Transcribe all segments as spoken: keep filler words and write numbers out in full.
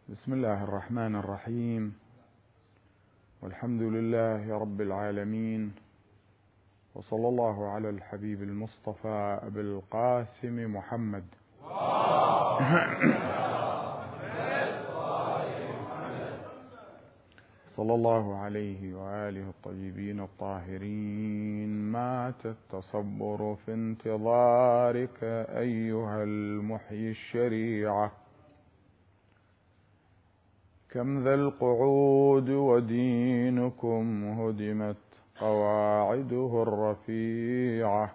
بسم الله الرحمن الرحيم، والحمد لله رب العالمين، وصلى الله على الحبيب المصطفى أبي القاسم محمد صلى الله عليه وآله الطيبين الطاهرين. مات التصبر في انتظارك أيها المحيي الشريعة، كم ذا القعود ودينكم هدمت قواعده الرفيعة،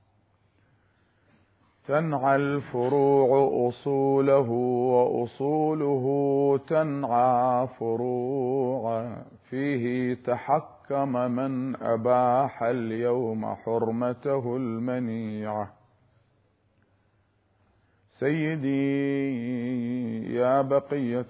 تنعى الفروع أصوله وأصوله تنعى فروعا، فيه تحكم من أباح اليوم حرمته المنيعة. سيدي يا بقية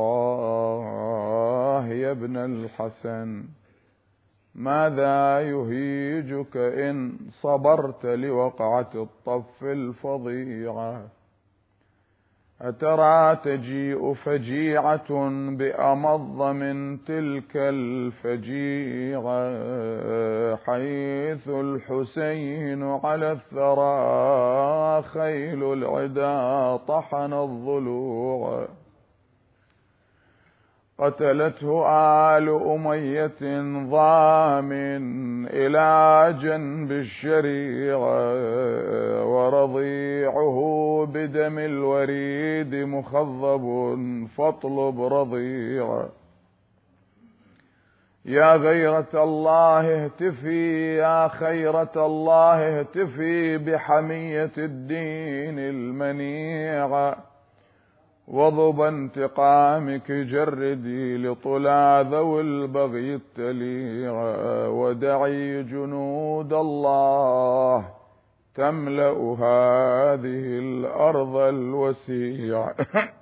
الله يا ابن الحسن، ماذا يهيجك إن صبرت لوقعة الطف الفظيعة؟ أترى تجيء فجيعة بأمض من تلك الفجيعة، حيث الحسين على الثرى خيل العدا طحن الضلوع، قتلته آل أمية ضامن إلى جنب الشريعة، ورضيعه بدم الوريد مخضب فاطلب رضيعا. يا غيرة الله اهتفي، يا خيرة الله اهتفي بحمية الدين المنيعة، وضب انتقامك جردي لطلع ذوي البغي التليعة، ودعي جنود الله تملأ هذه الأرض الوسيعة.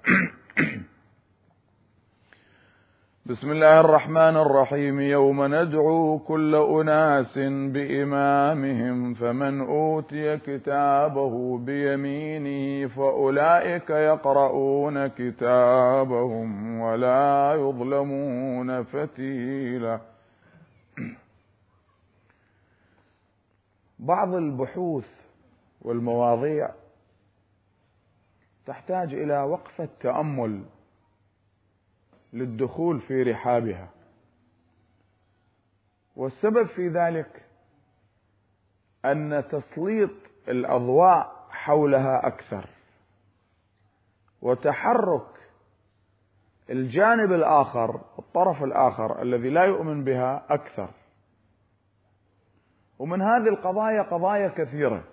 بسم الله الرحمن الرحيم. يوم ندعو كل أناس بإمامهم، فمن أوتي كتابه بيمينه فأولئك يقرؤون كتابهم ولا يظلمون فتيلا. بعض البحوث والمواضيع تحتاج إلى وقفة تأمل للدخول في رحابها، والسبب في ذلك أن تسليط الأضواء حولها أكثر، وتحرك الجانب الآخر الطرف الآخر الذي لا يؤمن بها أكثر. ومن هذه القضايا قضايا كثيرة،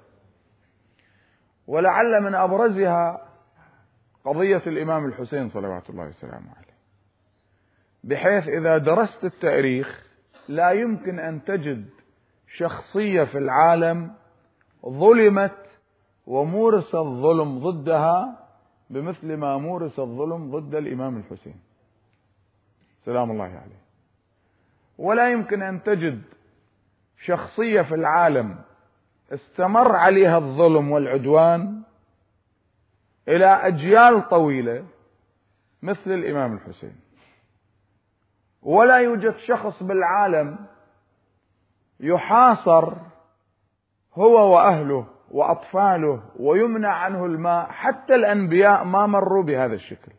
ولعل من أبرزها قضية الإمام الحسين صلوات الله وسلامه عليه، بحيث إذا درست التاريخ لا يمكن أن تجد شخصية في العالم ظلمت ومورس الظلم ضدها بمثل ما مورس الظلم ضد الإمام الحسين سلام الله عليه. ولا يمكن أن تجد شخصية في العالم استمر عليها الظلم والعدوان إلى أجيال طويلة مثل الإمام الحسين. ولا يوجد شخص بالعالم يحاصر هو وأهله وأطفاله ويمنع عنه الماء، حتى الأنبياء ما مروا بهذا الشكل.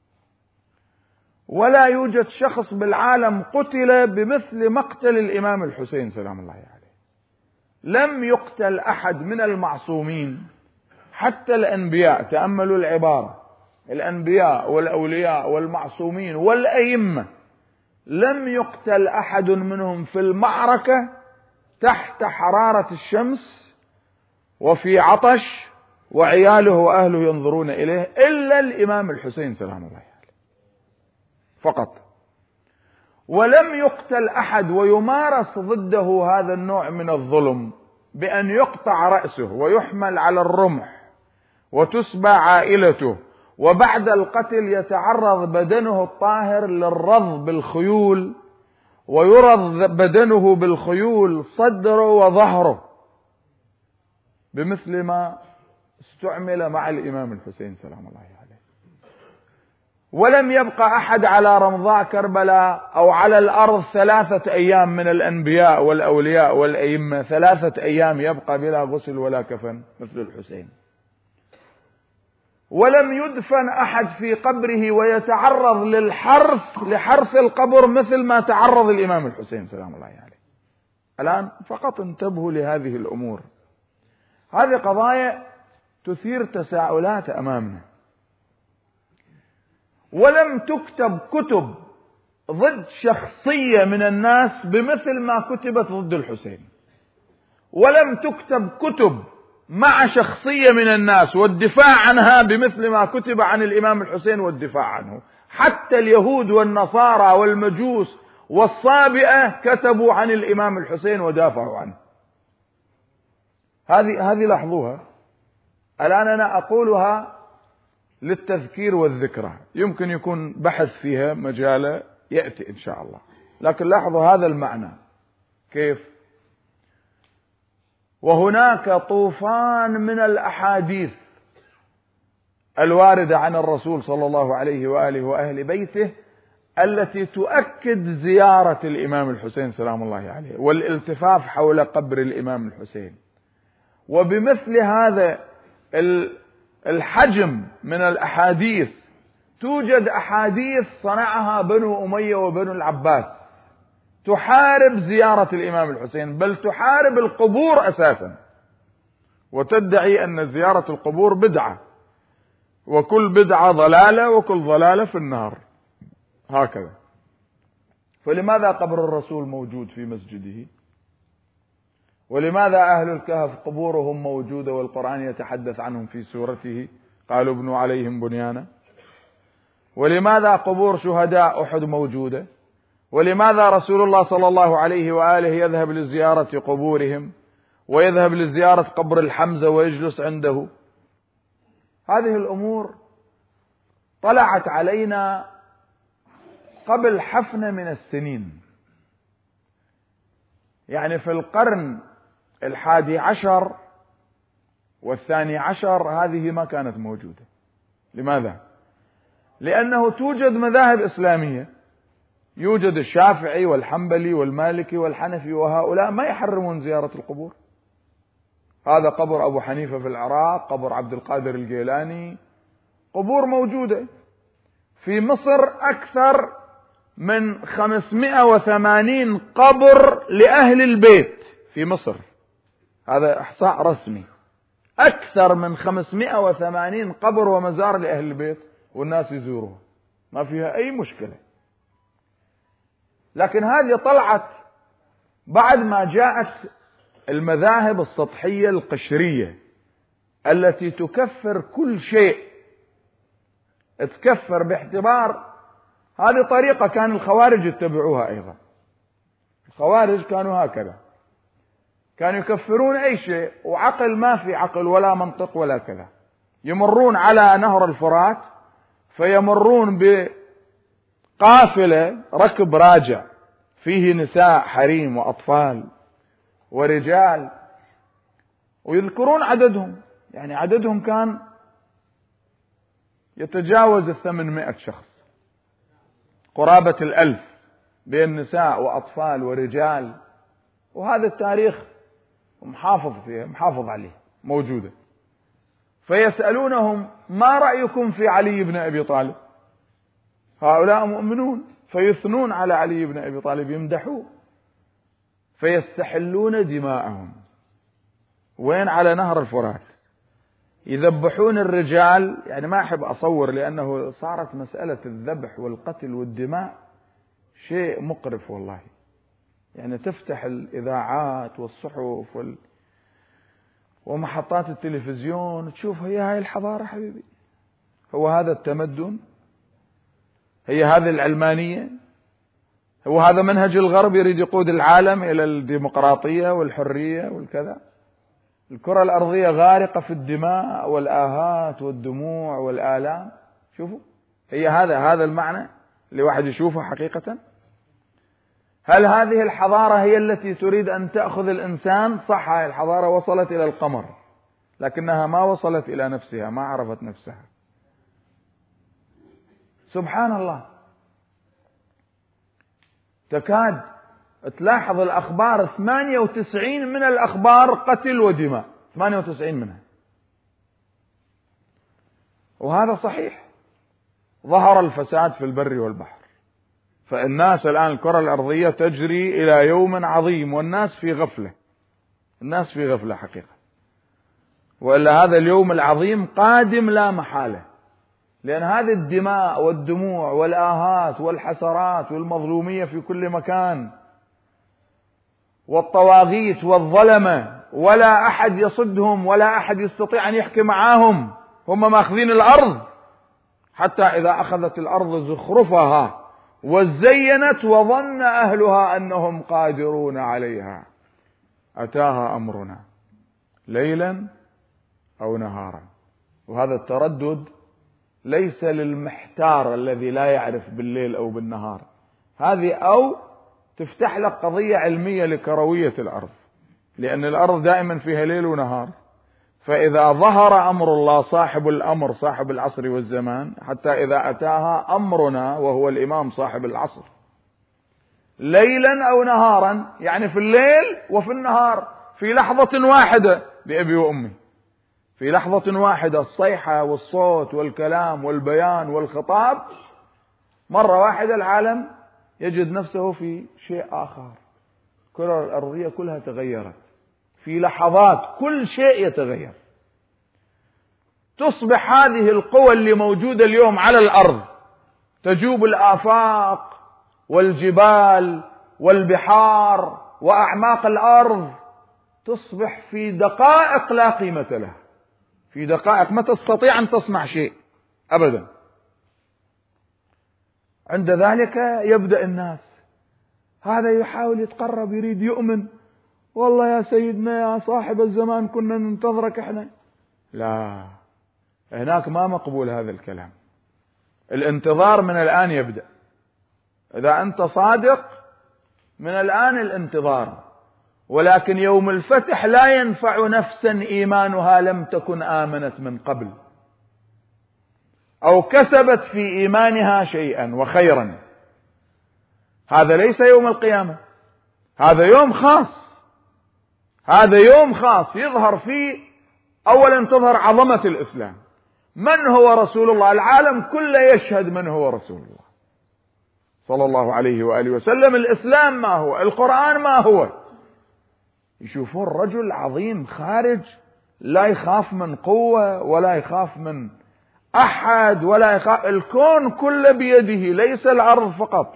ولا يوجد شخص بالعالم قتل بمثل مقتل الإمام الحسين سلام الله عليه. لم يقتل أحد من المعصومين، حتى الأنبياء، تأملوا العبارة، الأنبياء والأولياء والمعصومين والأئمة، لم يقتل أحد منهم في المعركة تحت حرارة الشمس وفي عطش وعياله وأهله ينظرون إليه، إلا الإمام الحسين سلام الله عليه فقط. ولم يقتل أحد ويمارس ضده هذا النوع من الظلم بأن يقطع رأسه ويحمل على الرمح وتسبى عائلته، وبعد القتل يتعرض بدنه الطاهر للرض بالخيول، ويرض بدنه بالخيول صدره وظهره، بمثل ما استعمل مع الإمام الحسين سلام الله عليه. ولم يبقى أحد على رمضاء كربلاء أو على الأرض ثلاثة أيام من الأنبياء والأولياء والأئمة، ثلاثة أيام يبقى بلا غسل ولا كفن مثل الحسين. ولم يدفن أحد في قبره ويتعرض للحرث لحرث القبر مثل ما تعرض الإمام الحسين سلام الله عليه. الآن فقط انتبهوا لهذه الأمور، هذه قضايا تثير تساؤلات أمامنا. ولم تكتب كتب ضد شخصية من الناس بمثل ما كتبت ضد الحسين، ولم تكتب كتب مع شخصية من الناس والدفاع عنها بمثل ما كتب عن الإمام الحسين والدفاع عنه. حتى اليهود والنصارى والمجوس والصابئة كتبوا عن الإمام الحسين ودافعوا عنه. هذه هذه لاحظوها. الآن أنا أقولها للتذكير والذكرى، يمكن يكون بحث فيها مجال يأتي إن شاء الله، لكن لاحظوا هذا المعنى كيف. وهناك طوفان من الأحاديث الواردة عن الرسول صلى الله عليه وآله وأهل بيته التي تؤكد زيارة الإمام الحسين سلام الله عليه والالتفاف حول قبر الإمام الحسين. وبمثل هذا الحجم من الأحاديث توجد أحاديث صنعها بنو أمية وبنو العباس تحارب زيارة الإمام الحسين، بل تحارب القبور أساسا، وتدعي أن زيارة القبور بدعة، وكل بدعة ضلالة وكل ضلالة في النار، هكذا. فلماذا قبر الرسول موجود في مسجده؟ ولماذا أهل الكهف قبورهم موجودة والقرآن يتحدث عنهم في سورته قالوا ابنوا عليهم بنيانا؟ ولماذا قبور شهداء أحد موجودة؟ ولماذا رسول الله صلى الله عليه وآله يذهب لزيارة قبورهم ويذهب لزيارة قبر الحمزة ويجلس عنده؟ هذه الأمور طلعت علينا قبل حفنة من السنين، يعني في القرن الحادي عشر والثاني عشر هذه ما كانت موجودة. لماذا؟ لأنه توجد مذاهب إسلامية، يوجد الشافعي والحنبلي والمالكي والحنفي، وهؤلاء ما يحرمون زيارة القبور. هذا قبر أبو حنيفة في العراق، قبر عبد القادر الجيلاني، قبور موجودة. في مصر أكثر من خمسمائة وثمانين قبر لأهل البيت في مصر، هذا إحصاء رسمي، أكثر من خمسمائة وثمانين قبر ومزار لأهل البيت، والناس يزوروها ما فيها أي مشكلة. لكن هذه طلعت بعد ما جاءت المذاهب السطحية القشرية التي تكفر كل شيء، تكفر باعتبار هذه طريقة كان الخوارج يتبعوها أيضا. الخوارج كانوا هكذا، كانوا يكفرون أي شيء وعقل ما في عقل ولا منطق ولا كذا. يمرون على نهر الفرات فيمرون بقافلة ركب راجع فيه نساء حريم وأطفال ورجال، ويذكرون عددهم، يعني عددهم كان يتجاوز الثمانمائة شخص، قرابة الألف بين نساء وأطفال ورجال، وهذا التاريخ محافظ فيه محافظ عليه موجودة. فيسألونهم ما رأيكم في علي بن أبي طالب؟ هؤلاء مؤمنون فيثنون على علي بن أبي طالب، يمدحوه، فيستحلون دماءهم. وين؟ على نهر الفرات يذبحون الرجال. يعني ما أحب أصور لأنه صارت مسألة الذبح والقتل والدماء شيء مقرف والله. يعني تفتح الإذاعات والصحف وال... ومحطات التلفزيون تشوف هي هاي الحضارة حبيبي؟ هو هذا التمدن؟ هي هذه العلمانية؟ هو هذا منهج الغرب يريد يقود العالم إلى الديمقراطية والحرية والكذا؟ الكرة الأرضية غارقة في الدماء والآهات والدموع والآلام. شوفوا، هي هذا هذا المعنى اللي واحد يشوفه حقيقة. هل هذه الحضارة هي التي تريد أن تأخذ الإنسان؟ صح، هذه الحضارة وصلت إلى القمر، لكنها ما وصلت إلى نفسها، ما عرفت نفسها. سبحان الله، تكاد تلاحظ الأخبار ثمانية وتسعين من الأخبار قتل ودماء، ثمانية وتسعين منها. وهذا صحيح، ظهر الفساد في البر والبحر، فالناس الآن الكرة الأرضية تجري إلى يوم عظيم والناس في غفلة، الناس في غفلة حقيقة، وإلا هذا اليوم العظيم قادم لا محالة، لأن هذه الدماء والدموع والآهات والحسرات والمظلومية في كل مكان، والطواغيت والظلمة، ولا أحد يصدهم ولا أحد يستطيع أن يحكي معاهم، هم ماخذين الأرض، حتى إذا أخذت الأرض زخرفها وزينت وظن أهلها أنهم قادرون عليها أتاها أمرنا ليلا أو نهارا. وهذا التردد ليس للمحتار الذي لا يعرف بالليل أو بالنهار، هذه أو تفتح لك قضية علمية لكروية الأرض، لأن الأرض دائما فيها ليل ونهار، فإذا ظهر أمر الله صاحب الأمر صاحب العصر والزمان، حتى إذا أتاها أمرنا وهو الإمام صاحب العصر ليلا أو نهارا، يعني في الليل وفي النهار، في لحظة واحدة بأبي وأمي، في لحظة واحدة الصيحة والصوت والكلام والبيان والخطاب، مرة واحدة العالم يجد نفسه في شيء آخر، الكرة الأرضية كلها تغيرت في لحظات، كل شيء يتغير، تصبح هذه القوى اللي موجودة اليوم على الأرض تجوب الآفاق والجبال والبحار وأعماق الأرض، تصبح في دقائق لا قيمة لها، في دقائق ما تستطيع أن تصنع شيء أبدا. عند ذلك يبدأ الناس، هذا يحاول يتقرب يريد يؤمن، والله يا سيدنا يا صاحب الزمان كنا ننتظرك احنا. لا، هناك ما مقبول هذا الكلام، الانتظار من الآن يبدأ، إذا أنت صادق من الآن الانتظار، ولكن يوم الفتح لا ينفع نفسا إيمانها لم تكن آمنت من قبل أو كسبت في إيمانها شيئا وخيرا. هذا ليس يوم القيامة، هذا يوم خاص، هذا يوم خاص يظهر فيه أولا تظهر عظمة الإسلام، من هو رسول الله، العالم كله يشهد من هو رسول الله صلى الله عليه وآله وسلم، الإسلام ما هو، القرآن ما هو، يشوفون رجل عظيم خارج لا يخاف من قوة ولا يخاف من أحد ولا يخاف، الكون كله بيده ليس الأرض فقط،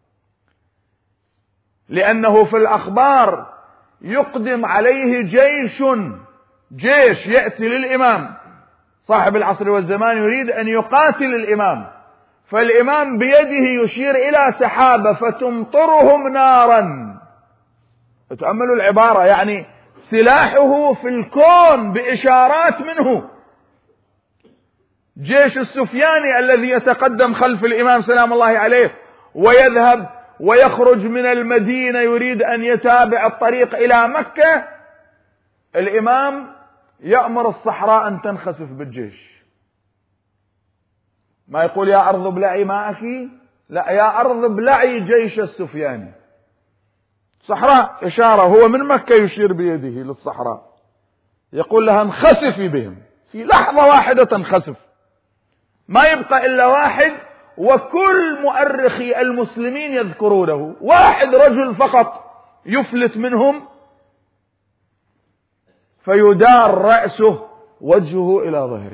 لأنه في الأخبار يقدم عليه جيش جيش يأتي للإمام صاحب العصر والزمان يريد أن يقاتل الإمام، فالإمام بيده يشير إلى سحابة فتمطرهم نارا. تأملوا العبارة، يعني سلاحه في الكون بإشارات منه. جيش السفياني الذي يتقدم خلف الإمام سلام الله عليه ويذهب ويخرج من المدينة يريد أن يتابع الطريق إلى مكة، الإمام يأمر الصحراء أن تنخسف بالجيش، ما يقول يا أرض ابلعي ماءك، لا، يا أرض ابلعي جيش السفياني. صحراء إشارة، هو من مكة يشير بيده للصحراء يقول لها انخسفي بهم، في لحظة واحدة تنخسف، ما يبقى إلا واحد، وكل مؤرخي المسلمين يذكرونه، واحد رجل فقط يفلت منهم فيدار رأسه وجهه إلى ظهره.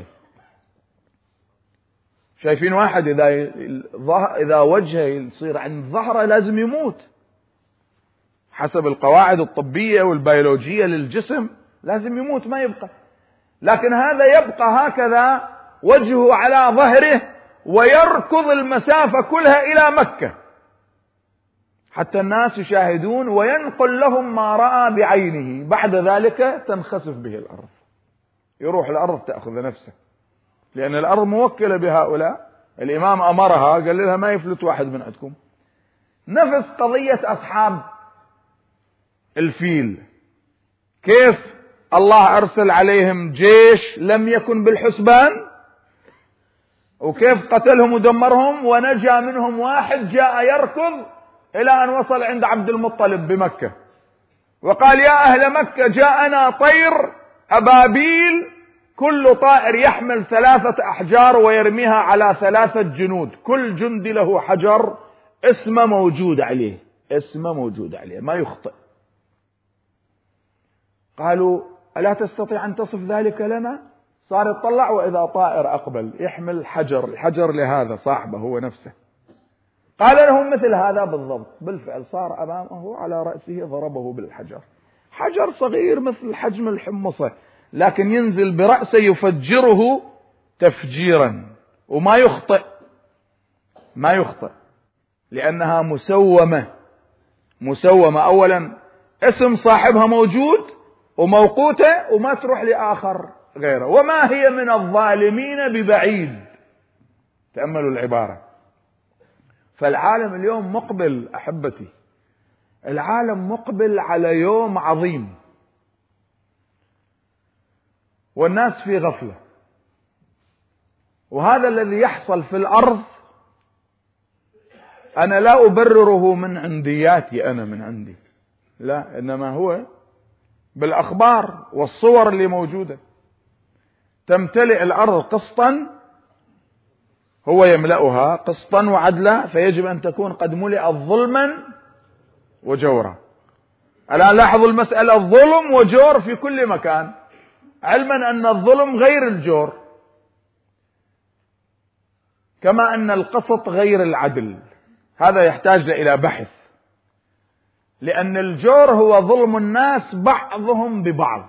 شايفين واحد إذا إذا وجهه يصير عند ظهره لازم يموت، حسب القواعد الطبية والبيولوجية للجسم لازم يموت ما يبقى، لكن هذا يبقى هكذا وجهه على ظهره ويركض المسافة كلها إلى مكة حتى الناس يشاهدون وينقل لهم ما رأى بعينه، بعد ذلك تنخسف به الأرض، يروح الأرض تأخذ نفسه، لأن الأرض موكلة بهؤلاء، الإمام أمرها قال لها ما يفلت واحد من عندكم. نفس قضية أصحاب الفيل، كيف الله أرسل عليهم جيش لم يكن بالحسبان، وكيف قتلهم ودمرهم، ونجا منهم واحد جاء يركض إلى أن وصل عند عبد المطلب بمكة وقال: يا أهل مكة، جاءنا طير أبابيل، كل طائر يحمل ثلاثة أحجار ويرميها على ثلاثة جنود، كل جندي له حجر اسمه موجود عليه، اسمه موجود عليه ما يخطئ. قالوا: ألا تستطيع أن تصف ذلك لنا؟ صار يطلع وإذا طائر أقبل يحمل حجر، الحجر لهذا صاحبه هو نفسه. قال لهم مثل هذا بالضبط، بالفعل صار أمامه على رأسه ضربه بالحجر، حجر صغير مثل حجم الحمصة، لكن ينزل برأسه يفجره تفجيرا وما يخطئ، ما يخطئ لأنها مسومة، مسومة. أولا اسم صاحبها موجود وموقوتة وما تروح لآخر غيره، وما هي من الظالمين ببعيد. تأملوا العبارة. فالعالم اليوم مقبل أحبتي، العالم مقبل على يوم عظيم، والناس في غفلة، وهذا الذي يحصل في الأرض أنا لا أبرره من عندياتي، أنا من عندي لا، إنما هو بالأخبار والصور اللي موجودة. تمتلئ الأرض قسطا، هو يملأها قسطا وعدلا، فيجب أن تكون قد ملئت ظلما وجورا. الآن لاحظوا المسألة، ظلم وجور في كل مكان، علما أن الظلم غير الجور، كما أن القسط غير العدل. هذا يحتاج إلى بحث، لأن الجور هو ظلم الناس بعضهم ببعض،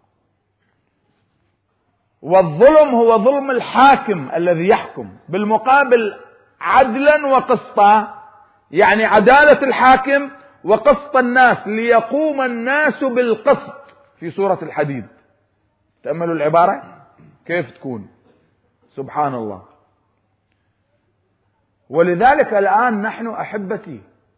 والظلم هو ظلم الحاكم الذي يحكم، بالمقابل عدلا وقسطا، يعني عدالة الحاكم وقسط الناس ليقوم الناس بالقسط في سورة الحديد. تأملوا العبارة كيف تكون، سبحان الله. ولذلك الآن نحن أحبتي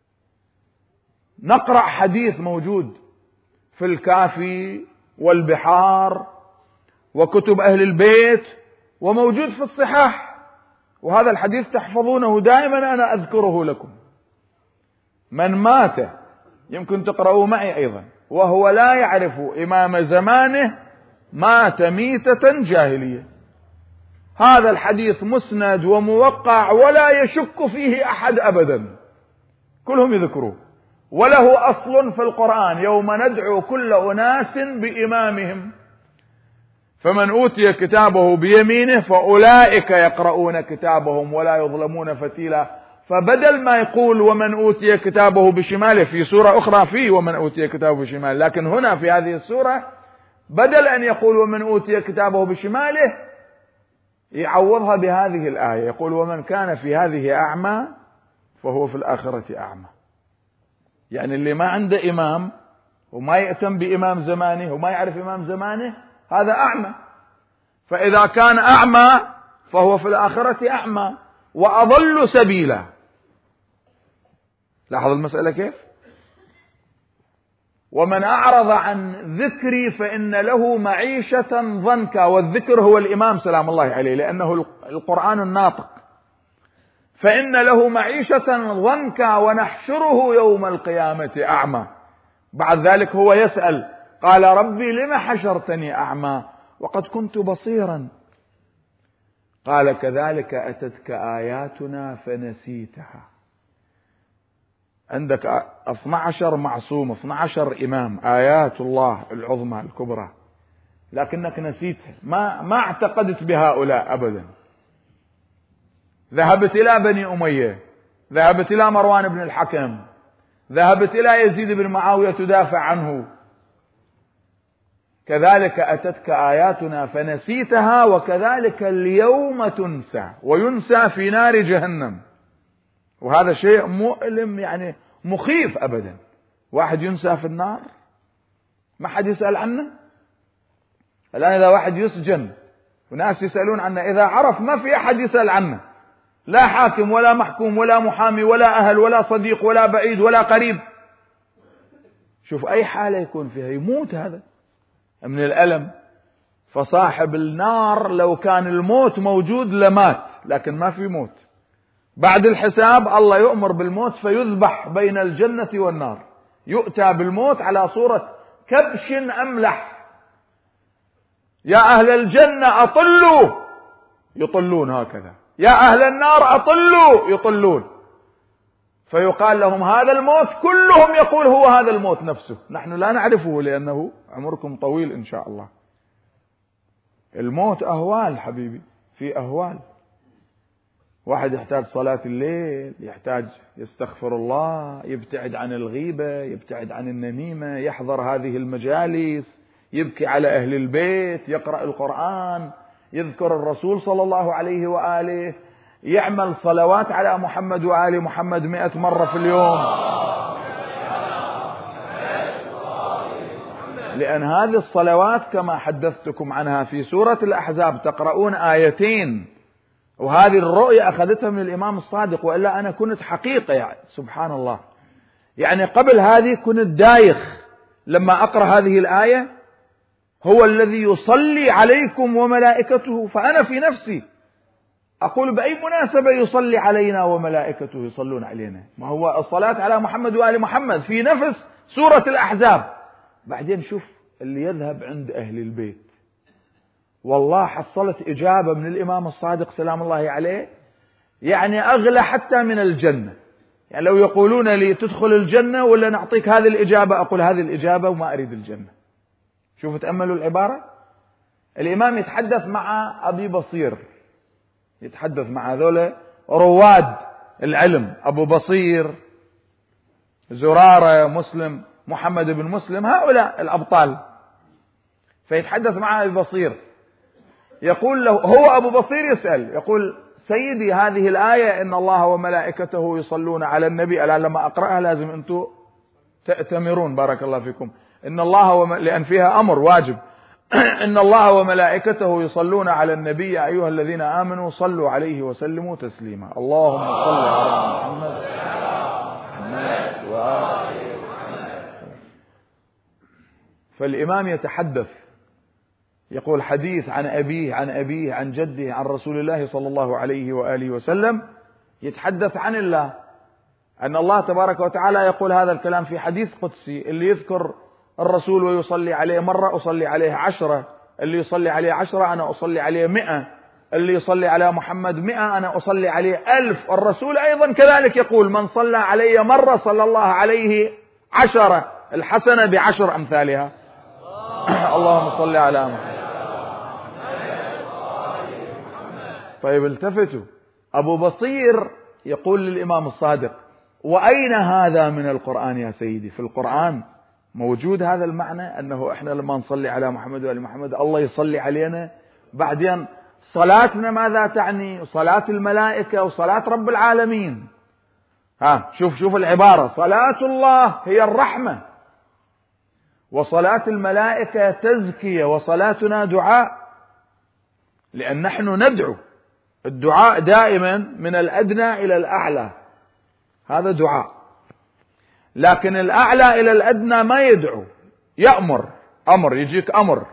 نقرأ حديث موجود في الكافي والبحار وكتب أهل البيت وموجود في الصحاح، وهذا الحديث تحفظونه دائما، أنا أذكره لكم. من مات، يمكن تقرأوا معي أيضا، وهو لا يعرف إمام زمانه مات ميتة جاهلية. هذا الحديث مسند وموقع ولا يشك فيه أحد أبدا، كلهم يذكروه، وله أصل في القرآن: يوم ندعو كل أناس بإمامهم، فمن أوتي كتابه بيمينه فأولئك يقرؤون كتابهم ولا يظلمون فتيلا. فبدل ما يقول ومن أوتي كتابه بشماله، في سورة أخرى فيه ومن أوتي كتابه بشماله، لكن هنا في هذه السورة بدل أن يقول ومن أوتي كتابه بشماله يعوضها بهذه الآية، يقول: ومن كان في هذه أعمى فهو في الآخرة أعمى. يعني اللي ما عنده إمام وما يأتم بإمام زمانه وما يعرف إمام زمانه هذا أعمى، فإذا كان أعمى فهو في الآخرة أعمى وأضل سبيلا. لاحظ المسألة كيف؟ ومن أعرض عن ذكري فإن له معيشة ضنكا، والذكر هو الإمام سلام الله عليه، لأنه القرآن الناطق. فإن له معيشة ضنكا ونحشره يوم القيامة أعمى. بعد ذلك هو يسأل: قال ربي لم حشرتني أعمى وقد كنت بصيرا؟ قال: كذلك أتتك آياتنا فنسيتها. عندك اثني عشر معصوم، اثني عشر إمام، آيات الله العظمى الكبرى، لكنك نسيتها، ما ما اعتقدت بهؤلاء أبدا. ذهبت إلى بني أمية، ذهبت إلى مروان بن الحكم، ذهبت إلى يزيد بن معاوية تدافع عنه. كذلك أتتك آياتنا فنسيتها وكذلك اليوم تنسى، وينسى في نار جهنم. وهذا شيء مؤلم، يعني مخيف أبدا. واحد ينسى في النار ما حد يسأل عنه. الآن إذا واحد يسجن وناس يسألون عنه، إذا عرف ما في أحد يسأل عنه، لا حاكم ولا محكوم ولا محامي ولا أهل ولا صديق ولا بعيد ولا قريب. شوف أي حالة يكون فيها، يموت هذا من الألم. فصاحب النار لو كان الموت موجود لمات، لكن ما في موت. بعد الحساب الله يؤمر بالموت فيذبح بين الجنة والنار، يؤتى بالموت على صورة كبش أملح. يا أهل الجنة أطلوا، يطلون هكذا، يا أهل النار أطلوا، يطلون. فيقال لهم هذا الموت، كلهم يقول هو هذا الموت نفسه، نحن لا نعرفه لأنه عمركم طويل إن شاء الله. الموت أهوال حبيبي، في أهوال. واحد يحتاج صلاة الليل، يحتاج يستغفر الله، يبتعد عن الغيبة، يبتعد عن النميمة، يحضر هذه المجالس، يبكي على أهل البيت، يقرأ القرآن، يذكر الرسول صلى الله عليه وآله، يعمل صلوات على محمد وآل محمد مئة مرة في اليوم، لأن هذه الصلوات كما حدثتكم عنها في سورة الأحزاب تقرؤون آيتين، وهذه الرؤية أخذتها من الإمام الصادق، وإلا أنا كنت حقيقة يعني سبحان الله. يعني قبل هذه كنت دايخ، لما أقرأ هذه الآية هو الذي يصلي عليكم وملائكته، فأنا في نفسي أقول بأي مناسبة يصلي علينا وملائكته يصلون علينا؟ ما هو الصلاة على محمد وآل محمد في نفس سورة الأحزاب. بعدين شوف اللي يذهب عند أهل البيت، والله حصلت إجابة من الإمام الصادق سلام الله عليه يعني أغلى حتى من الجنة. يعني لو يقولون لي تدخل الجنة ولا نعطيك هذه الإجابة، أقول هذه الإجابة وما أريد الجنة. شوفوا تأملوا العبارة. الإمام يتحدث مع أبي بصير، يتحدث مع هذول رواد العلم، أبو بصير، زرارة، مسلم، محمد بن مسلم، هؤلاء الأبطال. فيتحدث مع أبي بصير، يقول له هو أبو بصير يسأل، يقول سيدي هذه الآية إن الله وملائكته يصلون على النبي، ألا لما أقرأها لازم أنتم تأتمرون بارك الله فيكم، إن الله وم... لأن فيها أمر واجب إن الله وملائكته يصلون على النبي أيها الذين آمنوا صلوا عليه وسلموا تسليما. اللهم صل على محمد وآله. فالإمام يتحدث يقول حديث عن أبيه عن أبيه عن جده عن رسول الله صلى الله عليه وآله وسلم، يتحدث عن الله، أن الله تبارك وتعالى يقول هذا الكلام في حديث قدسي، اللي يذكر الرسول ويصلي عليه مرة أصلي عليه عشرة، اللي يصلي عليه عشرة أنا أصلي عليه مئة، اللي يصلي على محمد مئة أنا أصلي عليه ألف. الرسول أيضا كذلك يقول من صلى علي مرة صلى الله عليه عشرة، الحسنة بعشر أمثالها. اللهم صل على محمد. طيب التفتوا، أبو بصير يقول للإمام الصادق وأين هذا من القرآن يا سيدي؟ في القرآن موجود هذا المعنى أنه إحنا لما نصلي على محمد وآل محمد الله يصلي علينا؟ بعدين صلاتنا ماذا تعني؟ صلاة الملائكة وصلاة رب العالمين. ها شوف شوف العبارة، صلاة الله هي الرحمة، وصلاة الملائكة تزكية، وصلاتنا دعاء، لأن نحن ندعو. الدعاء دائما من الأدنى إلى الأعلى، هذا دعاء. لكن الأعلى إلى الأدنى ما يدعو، يأمر، أمر يجيك أمر،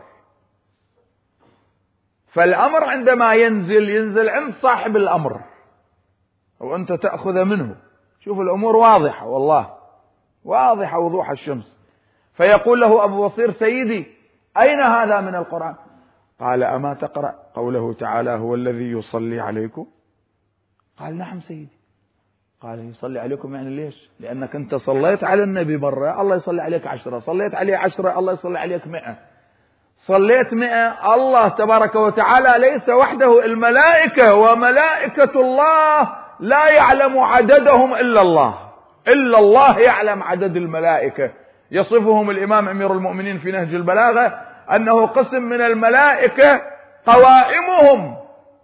فالأمر عندما ينزل ينزل عند صاحب الأمر وأنت تأخذ منه. شوف الأمور واضحة، والله واضحة وضوح الشمس. فيقول له أبو بصير سيدي أين هذا من القرآن؟ قال أما تقرأ قوله تعالى هو الذي يصلي عليكم؟ قال نعم سيدي. قال يصلي عليكم يعني ليش؟ لأنك أنت صليت على النبي مرة الله يصلي عليك عشرة، صليت عليه عشرة الله يصلي عليك مئة، صليت مئة الله تبارك وتعالى ليس وحده، الملائكة وملائكة الله لا يعلم عددهم إلا الله، إلا الله يعلم عدد الملائكة. يصفهم الإمام أمير المؤمنين في نهج البلاغة أنه قسم من الملائكة قوائمهم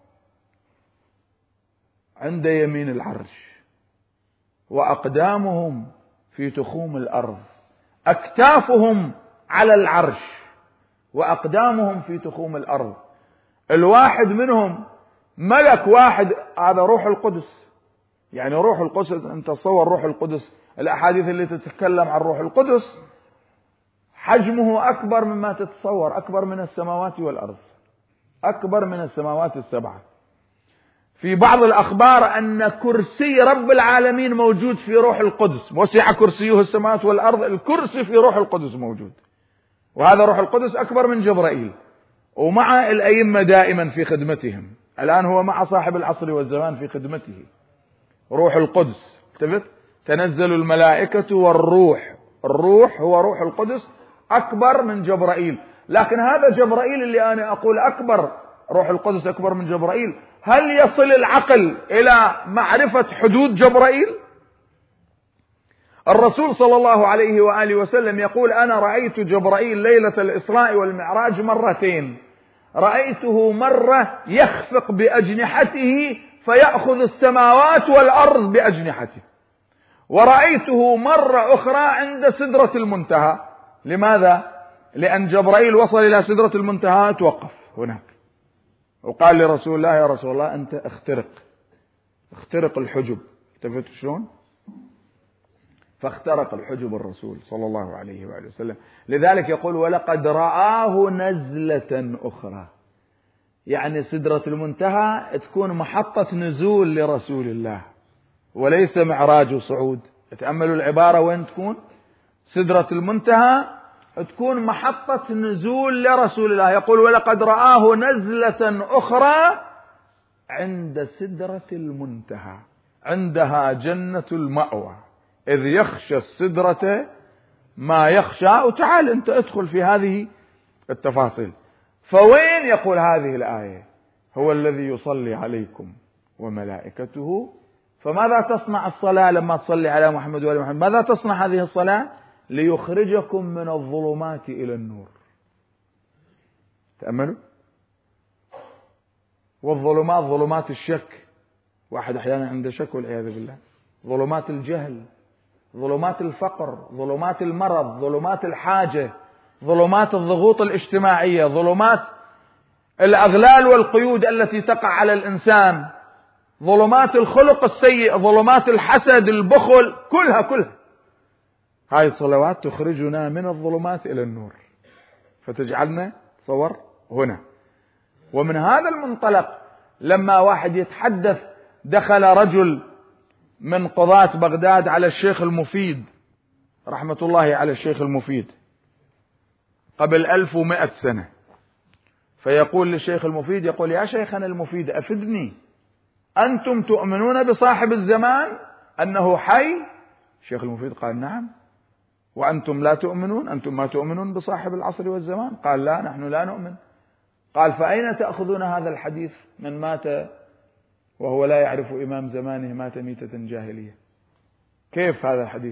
عند يمين العرش، وأقدامهم في تخوم الأرض، أكتافهم على العرش وأقدامهم في تخوم الأرض. الواحد منهم ملك واحد، هذا روح القدس. يعني روح القدس، أنت تصور روح القدس، الأحاديث اللي تتكلم عن روح القدس حجمه أكبر مما تتصور، أكبر من السماوات والأرض، أكبر من السماوات السبعة. في بعض الأخبار أن كرسي رب العالمين موجود في روح القدس، وسع كرسيه السماوات والأرض، الكرسي في روح القدس موجود، وهذا روح القدس أكبر من جبرائيل، ومع الأئمة دائما في خدمتهم. الآن هو مع صاحب العصر والزمان في خدمته روح القدس. التفت، تنزل الملائكة والروح، الروح هو روح القدس أكبر من جبرائيل. لكن هذا جبرائيل اللي أنا أقول أكبر، روح القدس أكبر من جبرائيل، هل يصل العقل إلى معرفة حدود جبرائيل؟ الرسول صلى الله عليه وآله وسلم يقول: أنا رأيت جبرائيل ليلة الإسراء والمعراج مرتين، رأيته مرة يخفق بأجنحته فيأخذ السماوات والأرض بأجنحته، ورأيته مرة أخرى عند سدرة المنتهى. لماذا؟ لأن جبرائيل وصل إلى سدرة المنتهى توقف هناك وقال لرسول الله: يا رسول الله أنت اخترق اخترق الحجب. التفت شلون؟ فاخترق الحجب الرسول صلى الله عليه وآله وسلم. لذلك يقول: ولقد رآه نزلة أخرى، يعني سدرة المنتهى تكون محطة نزول لرسول الله وليس معراج وصعود. تأملوا العبارة وين تكون؟ سدرة المنتهى تكون محطة نزول لرسول الله. يقول: ولقد رآه نزلة أخرى عند سدرة المنتهى، عندها جنة المأوى، إذ يخشى السدرة ما يخشى. وتعال أنت ادخل في هذه التفاصيل. فوين يقول هذه الآية؟ هو الذي يصلي عليكم وملائكته. فماذا تصنع الصلاة لما تصلي على محمد وآل محمد؟ ماذا تصنع هذه الصلاة؟ ليخرجكم من الظلمات إلى النور. تأملوا، والظلمات ظلمات الشك، واحد أحيانا عنده شك والعياذ بالله، ظلمات الجهل، ظلمات الفقر، ظلمات المرض، ظلمات الحاجة، ظلمات الضغوط الاجتماعية، ظلمات الأغلال والقيود التي تقع على الإنسان، ظلمات الخلق السيء، ظلمات الحسد، البخل، كلها كلها هاي الصلوات تخرجنا من الظلمات إلى النور، فتجعلنا تصور هنا. ومن هذا المنطلق لما واحد يتحدث، دخل رجل من قضاة بغداد على الشيخ المفيد رحمة الله على الشيخ المفيد قبل ألف ومائة سنة، فيقول للشيخ المفيد، يقول: يا شيخنا المفيد أفدني، أنتم تؤمنون بصاحب الزمان أنه حي؟ الشيخ المفيد قال: نعم. وأنتم لا تؤمنون؟ أنتم ما تؤمنون بصاحب العصر والزمان؟ قال: لا، نحن لا نؤمن. قال: فأين تأخذون هذا الحديث؟ من مات وهو لا يعرف إمام زمانه مات ميتة جاهلية. كيف هذا الحديث؟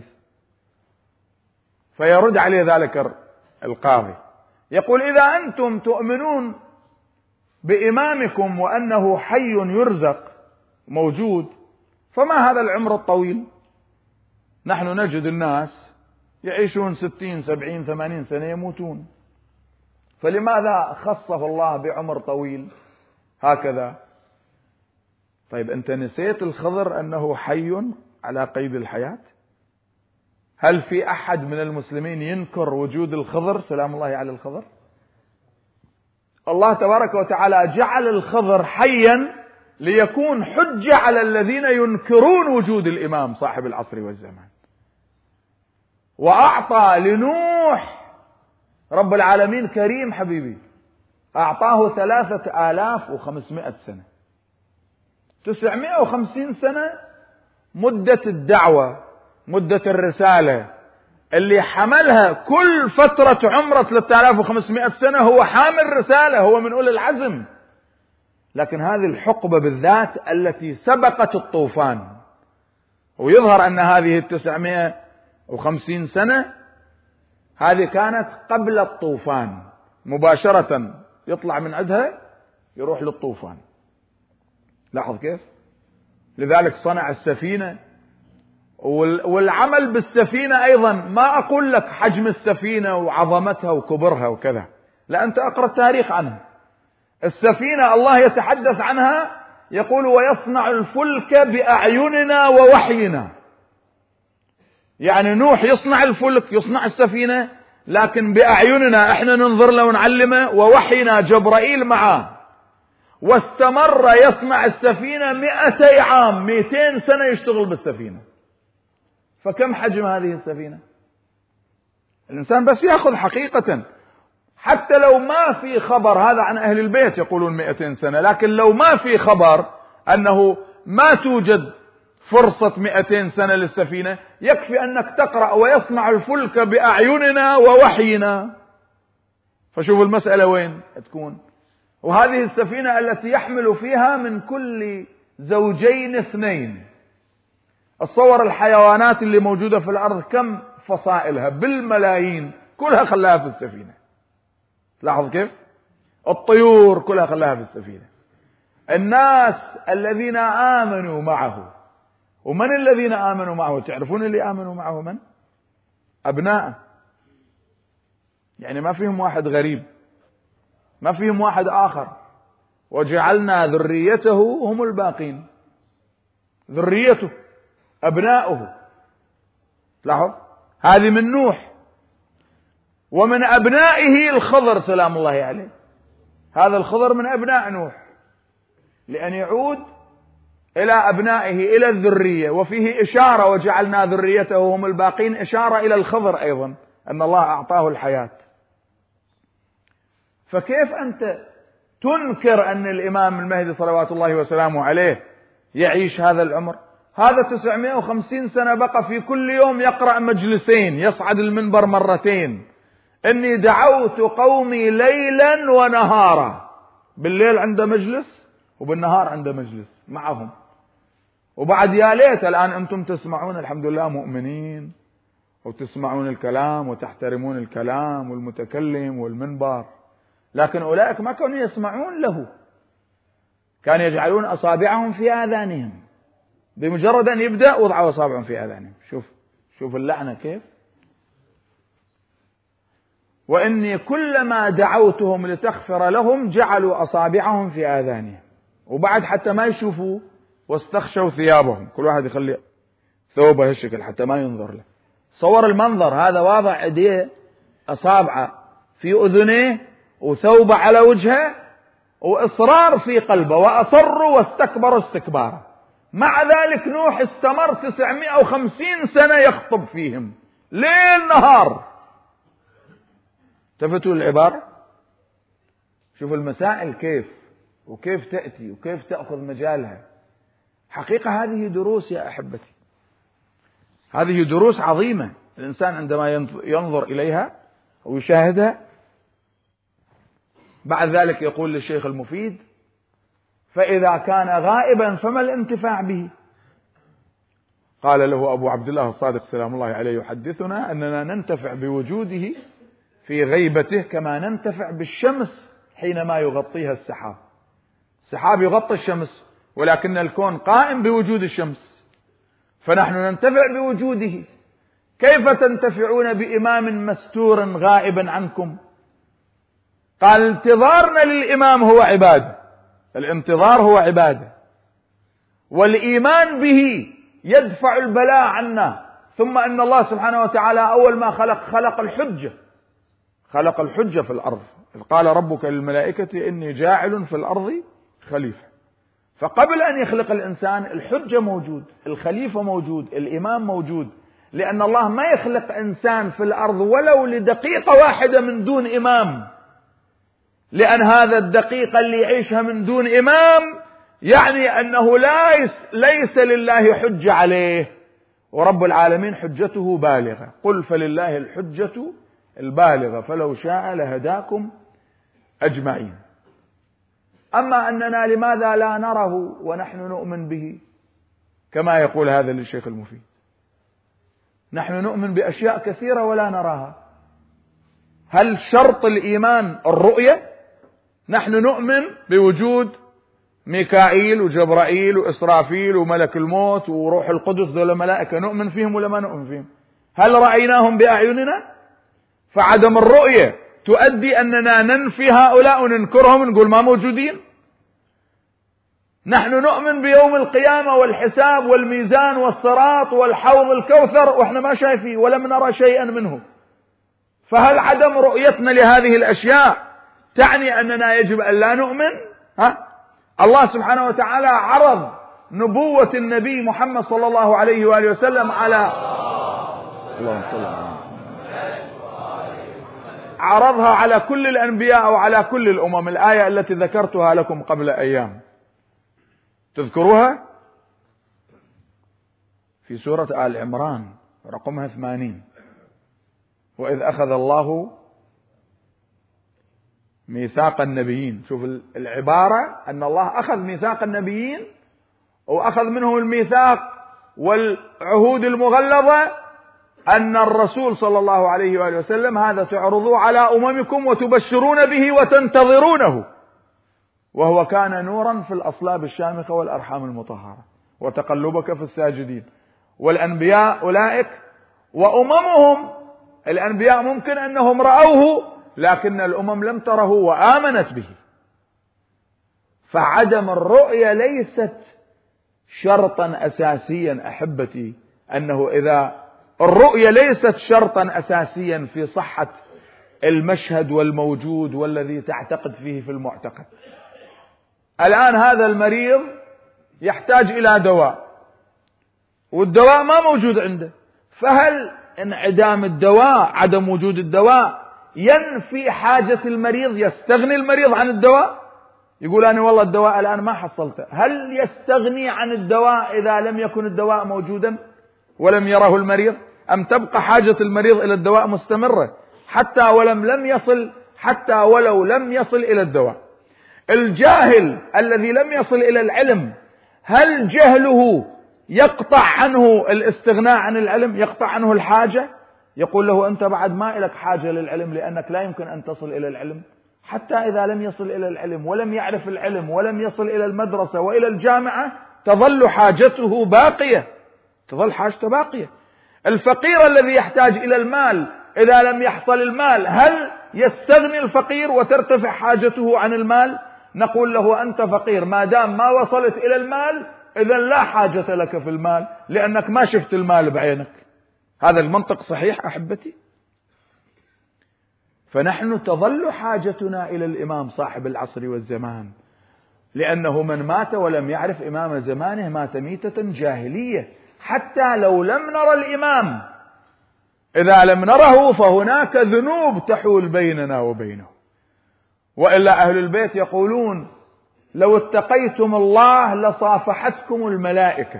فيرد عليه ذلك القاضي يقول: إذا أنتم تؤمنون بإمامكم وأنه حي يرزق موجود، فما هذا العمر الطويل؟ نحن نجد الناس يعيشون ستين سبعين ثمانين سنة يموتون، فلماذا خصه الله بعمر طويل هكذا؟ طيب أنت نسيت الخضر أنه حي على قيد الحياة؟ هل في أحد من المسلمين ينكر وجود الخضر سلام الله على الخضر؟ الله تبارك وتعالى جعل الخضر حيا ليكون حجة على الذين ينكرون وجود الإمام صاحب العصر والزمان. وأعطى لنوح رب العالمين كريم حبيبي، أعطاه ثلاثة آلاف وخمسمائة سنة، تسعمائة وخمسين سنة مدة الدعوة، مدة الرسالة اللي حملها كل فترة عمره ثلاثة آلاف وخمسمائة سنة هو حامل رسالة، هو من أولي العزم. لكن هذه الحقبة بالذات التي سبقت الطوفان، ويظهر أن هذه التسعمائة وخمسين سنة هذه كانت قبل الطوفان مباشرة، يطلع من عندها يروح للطوفان. لاحظ كيف؟ لذلك صنع السفينة، والعمل بالسفينة أيضا ما أقول لك حجم السفينة وعظمتها وكبرها وكذا، لا، أنت أقرأ التاريخ عنها. السفينة الله يتحدث عنها يقول: ويصنع الفلك بأعيننا ووحينا. يعني نوح يصنع الفلك، يصنع السفينة، لكن بأعيننا، احنا ننظر له ونعلمه، ووحينا جبرائيل معه. واستمر يصنع السفينة مئتي عام، مئتين سنة يشتغل بالسفينة. فكم حجم هذه السفينة؟ الإنسان بس يأخذ حقيقة، حتى لو ما في خبر، هذا عن أهل البيت يقولون مئتين سنة، لكن لو ما في خبر أنه ما توجد فرصة مئتين سنة للسفينة، يكفي أنك تقرأ ويصنع الفلك بأعيننا ووحينا. فشوف المسألة وين تكون. وهذه السفينة التي يحمل فيها من كل زوجين اثنين. الصور الحيوانات اللي موجودة في الأرض كم فصائلها بالملايين، كلها خلاها في السفينة. لاحظ كيف؟ الطيور كلها خلاها في السفينة. الناس الذين آمنوا معه، ومن الذين آمنوا معه؟ تعرفون اللي آمنوا معه من؟ أبناء، يعني ما فيهم واحد غريب، ما فيهم واحد آخر. وجعلنا ذريته هم الباقين، ذريته أبناؤه. لاحظ، هذه من نوح، ومن أبنائه الخضر سلام الله عليه. هذا الخضر من أبناء نوح، لأن يعود إلى أبنائه إلى الذرية. وفيه إشارة وجعلنا ذريته هم الباقين، إشارة إلى الخضر أيضا أن الله أعطاه الحياة. فكيف أنت تنكر أن الإمام المهدي صلوات الله وسلامه عليه يعيش هذا العمر؟ هذا تسعمائة وخمسين سنة بقى في كل يوم يقرأ مجلسين، يصعد المنبر مرتين. إني دعوت قومي ليلا ونهارا، بالليل عنده مجلس وبالنهار عنده مجلس معهم. وبعد يا ليت الآن أنتم تسمعون الحمد لله مؤمنين، وتسمعون الكلام وتحترمون الكلام والمتكلم والمنبر، لكن أولئك ما كانوا يسمعون له، كانوا يجعلون أصابعهم في آذانهم، بمجرد أن يبدأ وضعوا أصابعهم في آذانهم. شوف شوف اللعنة كيف. وإني كلما دعوتهم لتغفر لهم جعلوا أصابعهم في آذانهم، وبعد حتى ما يشوفوا واستخشوا ثيابهم، كل واحد يخلي ثوبه هالشكل حتى ما ينظر له. صور المنظر، هذا واضع يديه أصابعه في أذنيه وثوبه على وجهه، وإصرار في قلبه، وأصروا واستكبروا استكبارا. مع ذلك نوح استمر تسعمائة وخمسين سنة يخطب فيهم ليل نهار. التفتوا العبارة، شوفوا المسائل كيف وكيف تأتي وكيف تأخذ مجالها. حقيقة هذه دروس يا أحبتي، هذه دروس عظيمة. الإنسان عندما ينظر إليها ويشاهدها. بعد ذلك يقول للشيخ المفيد: فإذا كان غائبا فما الانتفاع به؟ قال له أبو عبد الله الصادق سلام الله عليه يحدثنا أننا ننتفع بوجوده في غيبته كما ننتفع بالشمس حينما يغطيها السحاب. السحاب يغطي الشمس، ولكن الكون قائم بوجود الشمس، فنحن ننتفع بوجوده. كيف تنتفعون بإمام مستور غائبا عنكم؟ قال: انتظارنا للإمام هو عبادة، الانتظار هو عبادة، والإيمان به يدفع البلاء عنا. ثم أن الله سبحانه وتعالى أول ما خلق خلق الحجة، خلق الحجة في الأرض. قال ربك للملائكة إني جاعل في الأرض خليفة. فقبل أن يخلق الإنسان الحجة موجود، الخليفة موجود، الإمام موجود، لأن الله ما يخلق إنسان في الأرض ولو لدقيقة واحدة من دون إمام، لأن هذا الدقيقة اللي يعيشها من دون إمام يعني أنه ليس, ليس لله حجة عليه، ورب العالمين حجته بالغة. قل فلله الحجة البالغة فلو شاء لهداكم أجمعين. أما أننا لماذا لا نره ونحن نؤمن به؟ كما يقول هذا للشيخ المفيد: نحن نؤمن بأشياء كثيرة ولا نراها. هل شرط الإيمان الرؤية؟ نحن نؤمن بوجود ميكائيل وجبرائيل وإسرافيل وملك الموت وروح القدس، ذول الملائكة نؤمن فيهم ولا ما نؤمن فيهم؟ هل رأيناهم بأعيننا؟ فعدم الرؤية تؤدي أننا ننفي هؤلاء وننكرهم ونقول ما موجودين. نحن نؤمن بيوم القيامة والحساب والميزان والصراط والحوض الكوثر وإحنا ما شايفين ولم نرى شيئا منه. فهل عدم رؤيتنا لهذه الأشياء تعني أننا يجب أن لا نؤمن؟ ها؟ الله سبحانه وتعالى عرض نبوة النبي محمد صلى الله عليه وآله وسلم على اللهم صل على عرضها على كل الأنبياء وعلى كل الأمم. الآية التي ذكرتها لكم قبل أيام تذكروها في سورة آل عمران رقمها ثمانين: وإذ أخذ الله ميثاق النبيين. شوف العبارة، أن الله أخذ ميثاق النبيين وأخذ منهم الميثاق والعهود المغلظة أن الرسول صلى الله عليه وآله وسلم هذا تعرضوا على أممكم وتبشرون به وتنتظرونه، وهو كان نورا في الأصلاب الشامخة والأرحام المطهرة وتقلبك في الساجدين. والأنبياء أولئك وأممهم، الأنبياء ممكن أنهم رأوه لكن الأمم لم تره وآمنت به. فعدم الرؤية ليست شرطا أساسيا أحبتي، أنه إذا الرؤية ليست شرطا أساسيا في صحة المشهد والموجود والذي تعتقد فيه في المعتقد. الآن هذا المريض يحتاج إلى دواء والدواء ما موجود عنده، فهل انعدام الدواء، عدم وجود الدواء، ينفي حاجة المريض؟ يستغني المريض عن الدواء؟ يقول أنا والله الدواء الآن ما حصلته. هل يستغني عن الدواء إذا لم يكن الدواء موجودا ولم يره المريض؟ أم تبقى حاجة المريض إلى الدواء مستمرة حتى ولم لم يصل حتى ولو لم يصل إلى الدواء؟ الجاهل الذي لم يصل إلى العلم، هل جهله يقطع عنه الاستغناء عن العلم، يقطع عنه الحاجة؟ يقول له أنت بعد ما لك حاجة للعلم لأنك لا يمكن أن تصل إلى العلم. حتى إذا لم يصل إلى العلم ولم يعرف العلم ولم يصل إلى المدرسة وإلى الجامعة تظل حاجته باقية، تظل حاجته باقية. الفقير الذي يحتاج إلى المال إذا لم يحصل المال، هل يستغني الفقير وترتفع حاجته عن المال؟ نقول له أنت فقير ما دام ما وصلت إلى المال، إذن لا حاجة لك في المال لأنك ما شفت المال بعينك. هذا المنطق صحيح أحبتي؟ فنحن تظل حاجتنا إلى الإمام صاحب العصر والزمان، لأنه من مات ولم يعرف إمام زمانه مات ميتة جاهلية. حتى لو لم نرى الإمام، إذا لم نره فهناك ذنوب تحول بيننا وبينه. وإلا أهل البيت يقولون لو اتقيتم الله لصافحتكم الملائكة.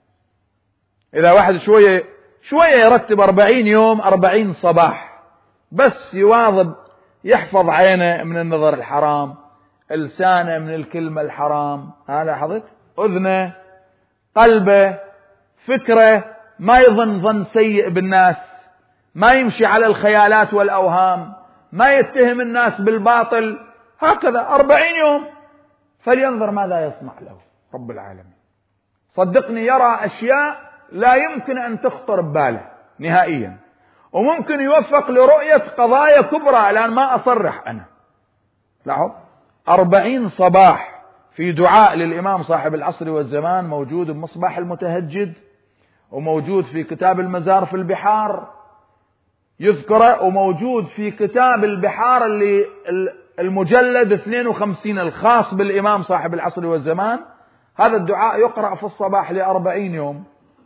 إذا واحد شوية شوية يرتب أربعين يوم أربعين صباح، بس يواظب يحفظ عينه من النظر الحرام، لسانه من الكلمة الحرام، ها لاحظت؟ أذنه، قلبه، فكره، ما يظن ظن سيء بالناس، ما يمشي على الخيالات والأوهام، ما يتهم الناس بالباطل، هكذا أربعين يوم، فلينظر ماذا يصنع له رب العالمين. صدقني يرى أشياء لا يمكن أن تخطر بباله نهائيا، وممكن يوفق لرؤية قضايا كبرى الآن ما أصرح أنا. لاحظ أربعين صباح في دعاء للإمام صاحب العصر والزمان، موجود بمصباح المتهجد، وموجود في كتاب المزار في البحار يذكره، وموجود في كتاب البحار اللي المجلد اثنين وخمسين الخاص بالإمام صاحب العصر والزمان. هذا الدعاء يقرأ في الصباح لأربعين يوم،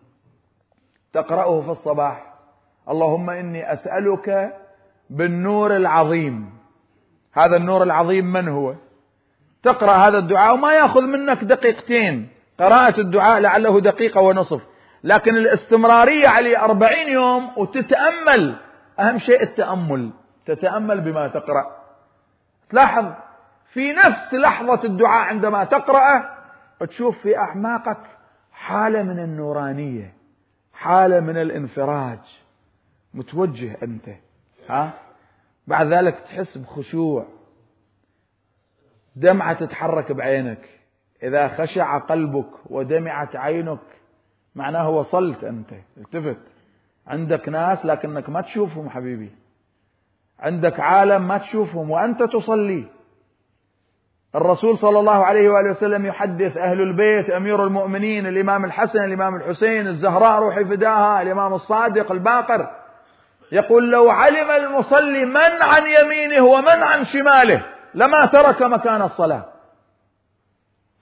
تقرأه في الصباح: اللهم إني أسألك بالنور العظيم. هذا النور العظيم من هو؟ تقرأ هذا الدعاء وما يأخذ منك دقيقتين، قراءة الدعاء لعله دقيقة ونصف، لكن الاستمرارية عليه أربعين يوم، وتتأمل. أهم شيء التأمل، تتأمل بما تقرأ، تلاحظ في نفس لحظة الدعاء عندما تقرأه تشوف في أعماقك حالة من النورانية، حالة من الانفراج، متوجه أنت، ها؟ بعد ذلك تحس بخشوع، دمعة تتحرك بعينك. إذا خشع قلبك ودمعت عينك معناه وصلت أنت. التفت، عندك ناس لكنك ما تشوفهم حبيبي، عندك عالم ما تشوفهم وأنت تصلي. الرسول صلى الله عليه وآله وسلم يحدث أهل البيت، أمير المؤمنين الإمام الحسن، الإمام الحسين، الزهراء روحي فداها، الإمام الصادق الباقر، يقول لو علم المصلي من عن يمينه ومن عن شماله لما ترك مكان الصلاة.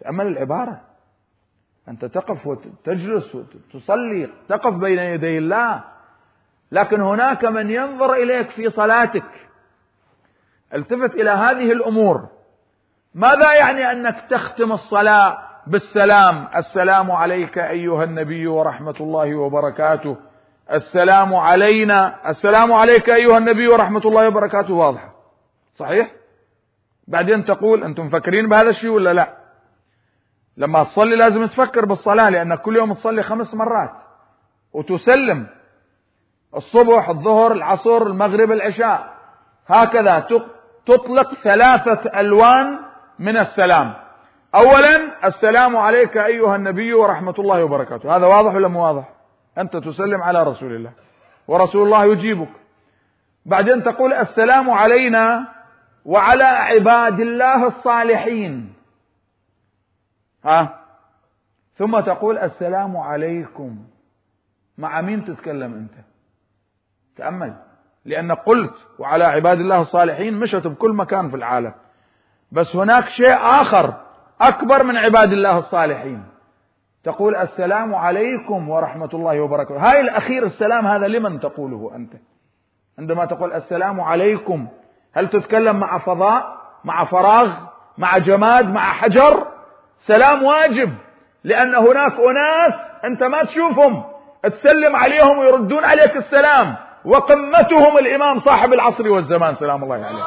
تأمل العبارة، أنت تقف وتجلس وتصلي، تقف بين يدي الله، لكن هناك من ينظر إليك في صلاتك. التفت إلى هذه الأمور. ماذا يعني أنك تختم الصلاة بالسلام؟ السلام عليك أيها النبي ورحمة الله وبركاته، السلام علينا، السلام عليك أيها النبي ورحمة الله وبركاته، واضحة صحيح؟ بعدين تقول أنتم مفكرين بهذا الشيء ولا لا؟ لما تصلي لازم تفكر بالصلاة، لأنك كل يوم تصلي خمس مرات وتسلم الصبح الظهر العصر المغرب العشاء، هكذا تطلق ثلاثة ألوان من السلام. أولا السلام عليك أيها النبي ورحمة الله وبركاته، هذا واضح ولا مو واضح؟ أنت تسلم على رسول الله ورسول الله يجيبك. بعدين تقول السلام علينا وعلى عباد الله الصالحين، ها، ثم تقول السلام عليكم. مع مين تتكلم أنت؟ تأمل، لأنك قلت وعلى عباد الله الصالحين مشت بكل مكان في العالم، بس هناك شيء آخر أكبر من عباد الله الصالحين، تقول السلام عليكم ورحمة الله وبركاته. هاي الأخير السلام هذا لمن تقوله أنت؟ عندما تقول السلام عليكم، هل تتكلم مع فضاء، مع فراغ، مع جماد، مع حجر؟ سلام واجب، لأن هناك أناس أنت ما تشوفهم تسلم عليهم ويردون عليك السلام، وقمتهم الإمام صاحب العصر والزمان سلام الله عليه.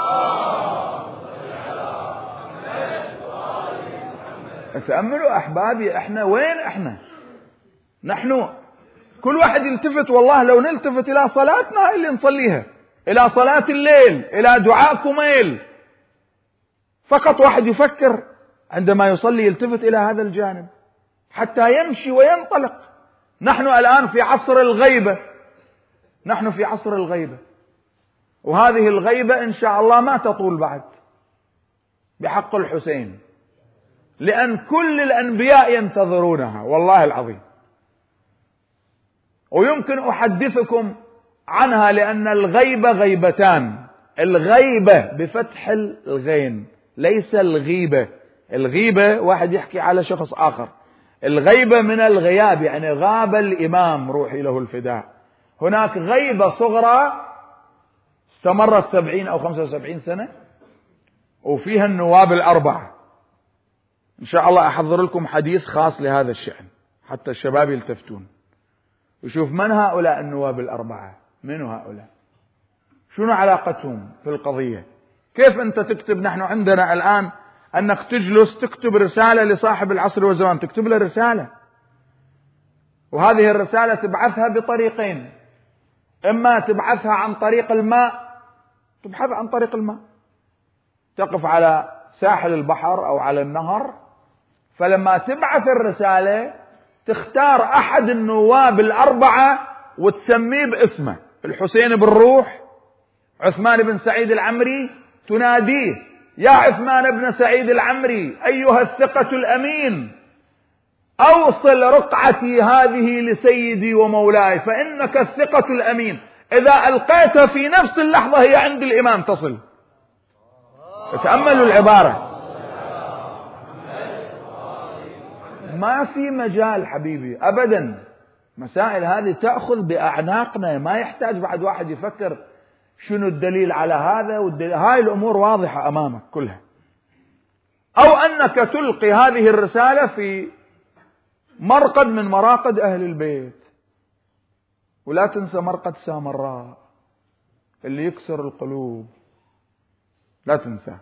تأملوا أحبابي، احنا وين؟ احنا نحن كل واحد يلتفت، والله لو نلتفت إلى صلاتنا اللي نصليها، إلى صلاة الليل، إلى دعاء كميل، فقط واحد يفكر عندما يصلي يلتفت إلى هذا الجانب حتى يمشي وينطلق. نحن الآن في عصر الغيبة، نحن في عصر الغيبة، وهذه الغيبة إن شاء الله ما تطول بعد بحق الحسين، لأن كل الأنبياء ينتظرونها والله العظيم. ويمكن أحدثكم عنها، لأن الغيبة غيبتان، الغيبة بفتح الغين ليس الغيبة. الغيبة واحد يحكي على شخص آخر، الغيبة من الغياب، يعني غاب الإمام روحي له الفداء. هناك غيبة صغرى استمرت سبعين أو خمسة وسبعين سنة، وفيها النواب الأربعة. إن شاء الله أحضر لكم حديث خاص لهذا الشأن حتى الشباب يلتفتون وشوف من هؤلاء النواب الأربعة، من هؤلاء، شنو علاقتهم في القضية. كيف أنت تكتب؟ نحن عندنا الآن أنك تجلس تكتب رسالة لصاحب العصر والزمان، تكتب له رسالة، وهذه الرسالة تبعثها بطريقين، إما تبعثها عن طريق الماء، تبحث عن طريق الماء، تقف على ساحل البحر أو على النهر، فلما تبعث الرسالة تختار أحد النواب الأربعة وتسميه باسمه، الحسين بن روح، عثمان بن سعيد العمري، تناديه يا عثمان بن سعيد العمري أيها الثقة الأمين، أوصل رقعتي هذه لسيدي ومولاي، فإنك الثقة الأمين، إذا ألقيتها في نفس اللحظة هي عند الإمام تصل. تأملوا العبارة، ما في مجال حبيبي أبدا. مسائل هذه تأخذ بأعناقنا، ما يحتاج بعد واحد يفكر شنو الدليل على هذا والدليل. هاي الأمور واضحة أمامك كلها. أو أنك تلقي هذه الرسالة في مرقد من مراقد أهل البيت، ولا تنسى مرقد سامراء اللي يكسر القلوب، لا تنسى،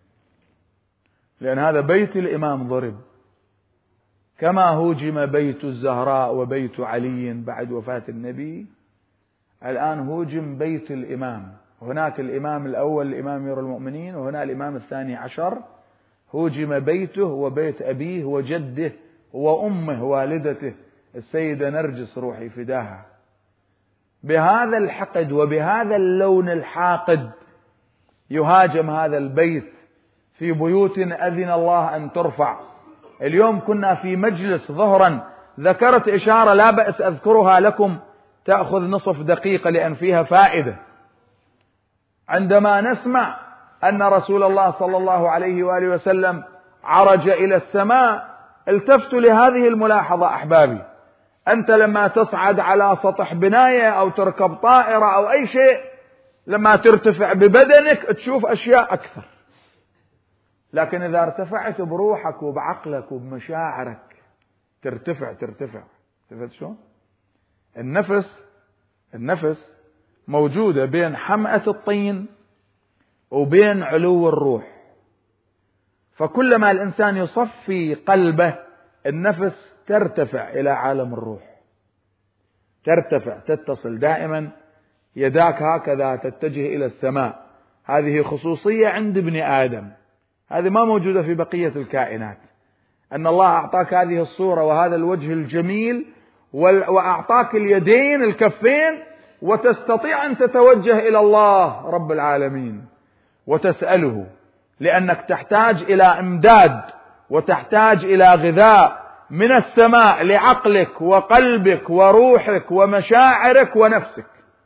لأن هذا بيت الإمام ضرب، كما هوجم بيت الزهراء وبيت علي بعد وفاة النبي، الآن هوجم بيت الإمام. هناك الإمام الأول الإمام أمير المؤمنين، وهنا الإمام الثاني عشر، هوجم بيته وبيت أبيه وجده وأمه والدته السيدة نرجس روحي فداها. بهذا الحقد وبهذا اللون الحاقد يهاجم هذا البيت في بيوت أذن الله أن ترفع. اليوم كنا في مجلس ظهرا، ذكرت إشارة لا بأس أذكرها لكم، تأخذ نصف دقيقة لأن فيها فائدة. عندما نسمع أن رسول الله صلى الله عليه وآله وسلم عرج إلى السماء. التفتوا لهذه الملاحظة أحبابي، أنت لما تصعد على سطح بناية أو تركب طائرة أو أي شيء، لما ترتفع ببدنك تشوف أشياء أكثر، لكن إذا ارتفعت بروحك وبعقلك وبمشاعرك ترتفع ترتفع تفهم شو؟ النفس النفس موجودة بين حمأة الطين وبين علو الروح، فكلما الإنسان يصفي قلبه النفس ترتفع إلى عالم الروح، ترتفع تتصل دائما، يداك هكذا تتجه إلى السماء. هذه خصوصية عند ابن آدم، هذه ما موجودة في بقية الكائنات، أن الله أعطاك هذه الصورة وهذا الوجه الجميل وأعطاك اليدين الكفين، وتستطيع أن تتوجه إلى الله رب العالمين وتسأله، لأنك تحتاج إلى إمداد وتحتاج إلى غذاء من السماء لعقلك وقلبك وروحك ومشاعرك ونفسك.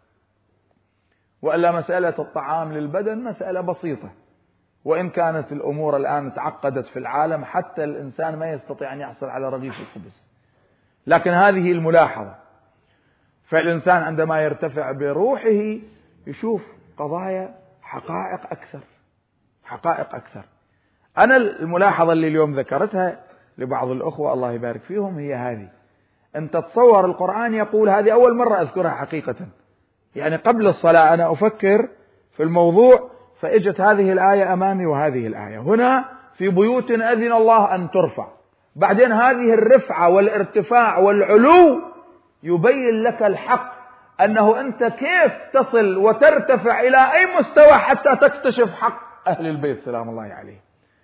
وإلا مسألة الطعام للبدن مسألة بسيطة، وإن كانت الأمور الآن تعقدت في العالم حتى الإنسان ما يستطيع أن يحصل على رغيف الخبز، لكن هذه الملاحظة. فالإنسان عندما يرتفع بروحه يشوف قضايا حقائق أكثر حقائق أكثر. أنا الملاحظة اللي اليوم ذكرتها لبعض الأخوة الله يبارك فيهم هي هذه. أنت تتصور القرآن يقول، هذه أول مرة أذكرها حقيقة، يعني قبل الصلاة أنا أفكر في الموضوع فإجت هذه الآية أمامي وهذه الآية هنا في بيوت أذن الله أن ترفع. بعدين هذه الرفعة والارتفاع والعلو يبين لك الحق أنه أنت كيف تصل وترتفع إلى أي مستوى حتى تكتشف حق أهل البيت سلام الله عليه.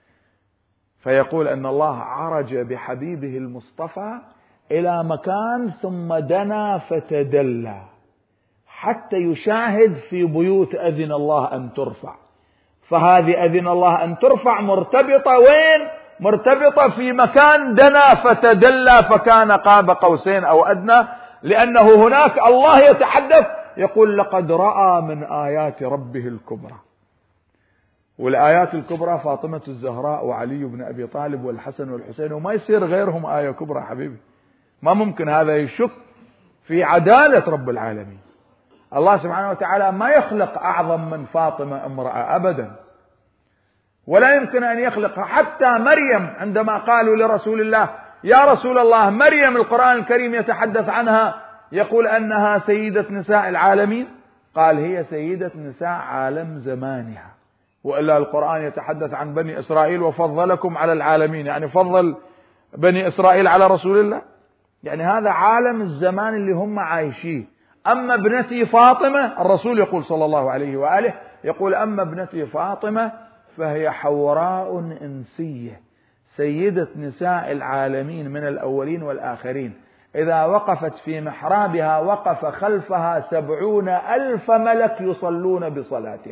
فيقول أن الله عرج بحبيبه المصطفى إلى مكان ثم دنا فتدلى حتى يشاهد في بيوت أذن الله أن ترفع. فهذه أذن الله أن ترفع مرتبطة وين؟ مرتبطة في مكان دنا فتدلى فكان قاب قوسين أو أدنى، لأنه هناك الله يتحدث يقول لقد رأى من آيات ربه الكبرى. والآيات الكبرى فاطمة الزهراء وعلي بن أبي طالب والحسن والحسين، وما يصير غيرهم آية كبرى حبيبي. ما ممكن هذا يشك في عدالة رب العالمين. الله سبحانه وتعالى ما يخلق أعظم من فاطمة امرأة أبدا، ولا يمكن أن يخلقها. حتى مريم عندما قالوا لرسول الله يا رسول الله مريم القرآن الكريم يتحدث عنها يقول أنها سيدة نساء العالمين، قال هي سيدة نساء عالم زمانها. وإلا القرآن يتحدث عن بني إسرائيل وفضلكم على العالمين، يعني فضل بني إسرائيل على رسول الله، يعني هذا عالم الزمان اللي هم عايشيه. أما ابنتي فاطمة، الرسول يقول صلى الله عليه وآله يقول أما ابنتي فاطمة فهي حوراء إنسية سيدة نساء العالمين من الأولين والآخرين، إذا وقفت في محرابها وقف خلفها سبعون ألف ملك يصلون بصلاتها.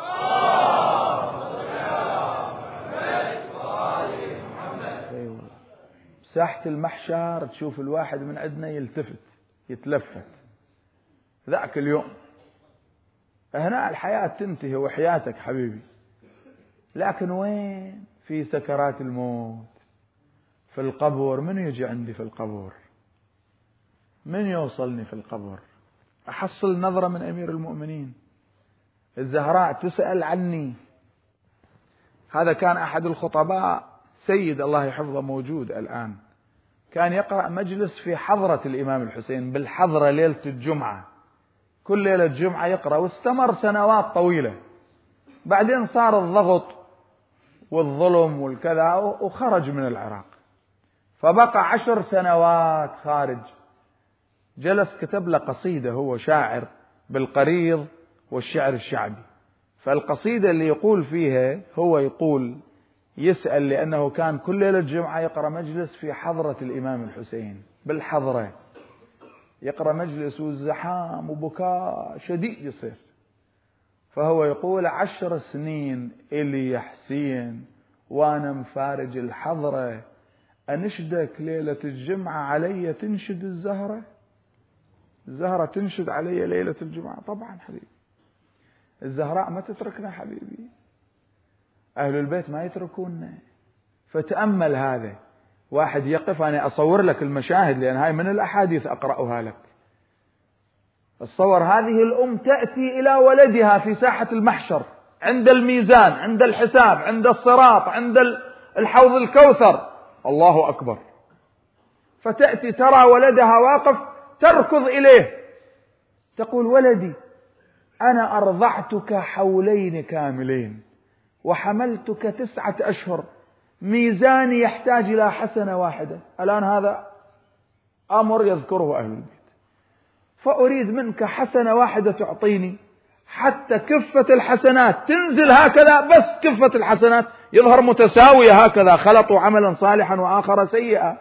ساحة المحشر تشوف الواحد من عندنا يلتفت يتلفت ذاك اليوم. هنا الحياة تنتهي وحياتك حبيبي، لكن وين؟ في سكرات الموت، في القبر. من يجي عندي في القبر؟ من يوصلني في القبر؟ أحصل نظرة من أمير المؤمنين الزهراء تسأل عني. هذا كان أحد الخطباء سيد الله يحفظه موجود الآن، كان يقرأ مجلس في حضرة الإمام الحسين بالحضرة ليلة الجمعة، كل ليلة الجمعة يقرأ، واستمر سنوات طويلة. بعدين صار الضغط والظلم والكذا وخرج من العراق، فبقى عشر سنوات خارج. جلس كتب له قصيدة، هو شاعر بالقريض والشعر الشعبي. فالقصيدة اللي يقول فيها هو يقول يسأل لأنه كان كل ليلة جمعة يقرأ مجلس في حضرة الإمام الحسين بالحضرة، يقرأ مجلس والزحام وبكاء شديد يصير. فهو يقول عشر سنين إلي يا حسين وأنا مفارج الحضرة، أنشدك ليلة الجمعة علي تنشد الزهرة؟ الزهرة تنشد علي ليلة الجمعة؟ طبعا حبيبي، الزهراء ما تتركنا حبيبي، أهل البيت ما يتركوننا، فتأمل هذا، واحد يقف، أنا أصور لك المشاهد لأن هاي من الأحاديث أقرأها لك. تصور هذه الأم تأتي إلى ولدها في ساحة المحشر، عند الميزان، عند الحساب، عند الصراط، عند الحوض الكوثر، الله أكبر، فتأتي ترى ولدها واقف، تركض إليه تقول: ولدي، أنا أرضعتك حولين كاملين وحملتك تسعة أشهر، ميزاني يحتاج إلى حسنة واحدة، الآن هذا أمر يذكره أهل البيت، فأريد منك حسنة واحدة تعطيني حتى كفة الحسنات تنزل هكذا، بس كفة الحسنات يظهر متساوية هكذا، خلطوا عملا صالحا وآخر سيئا،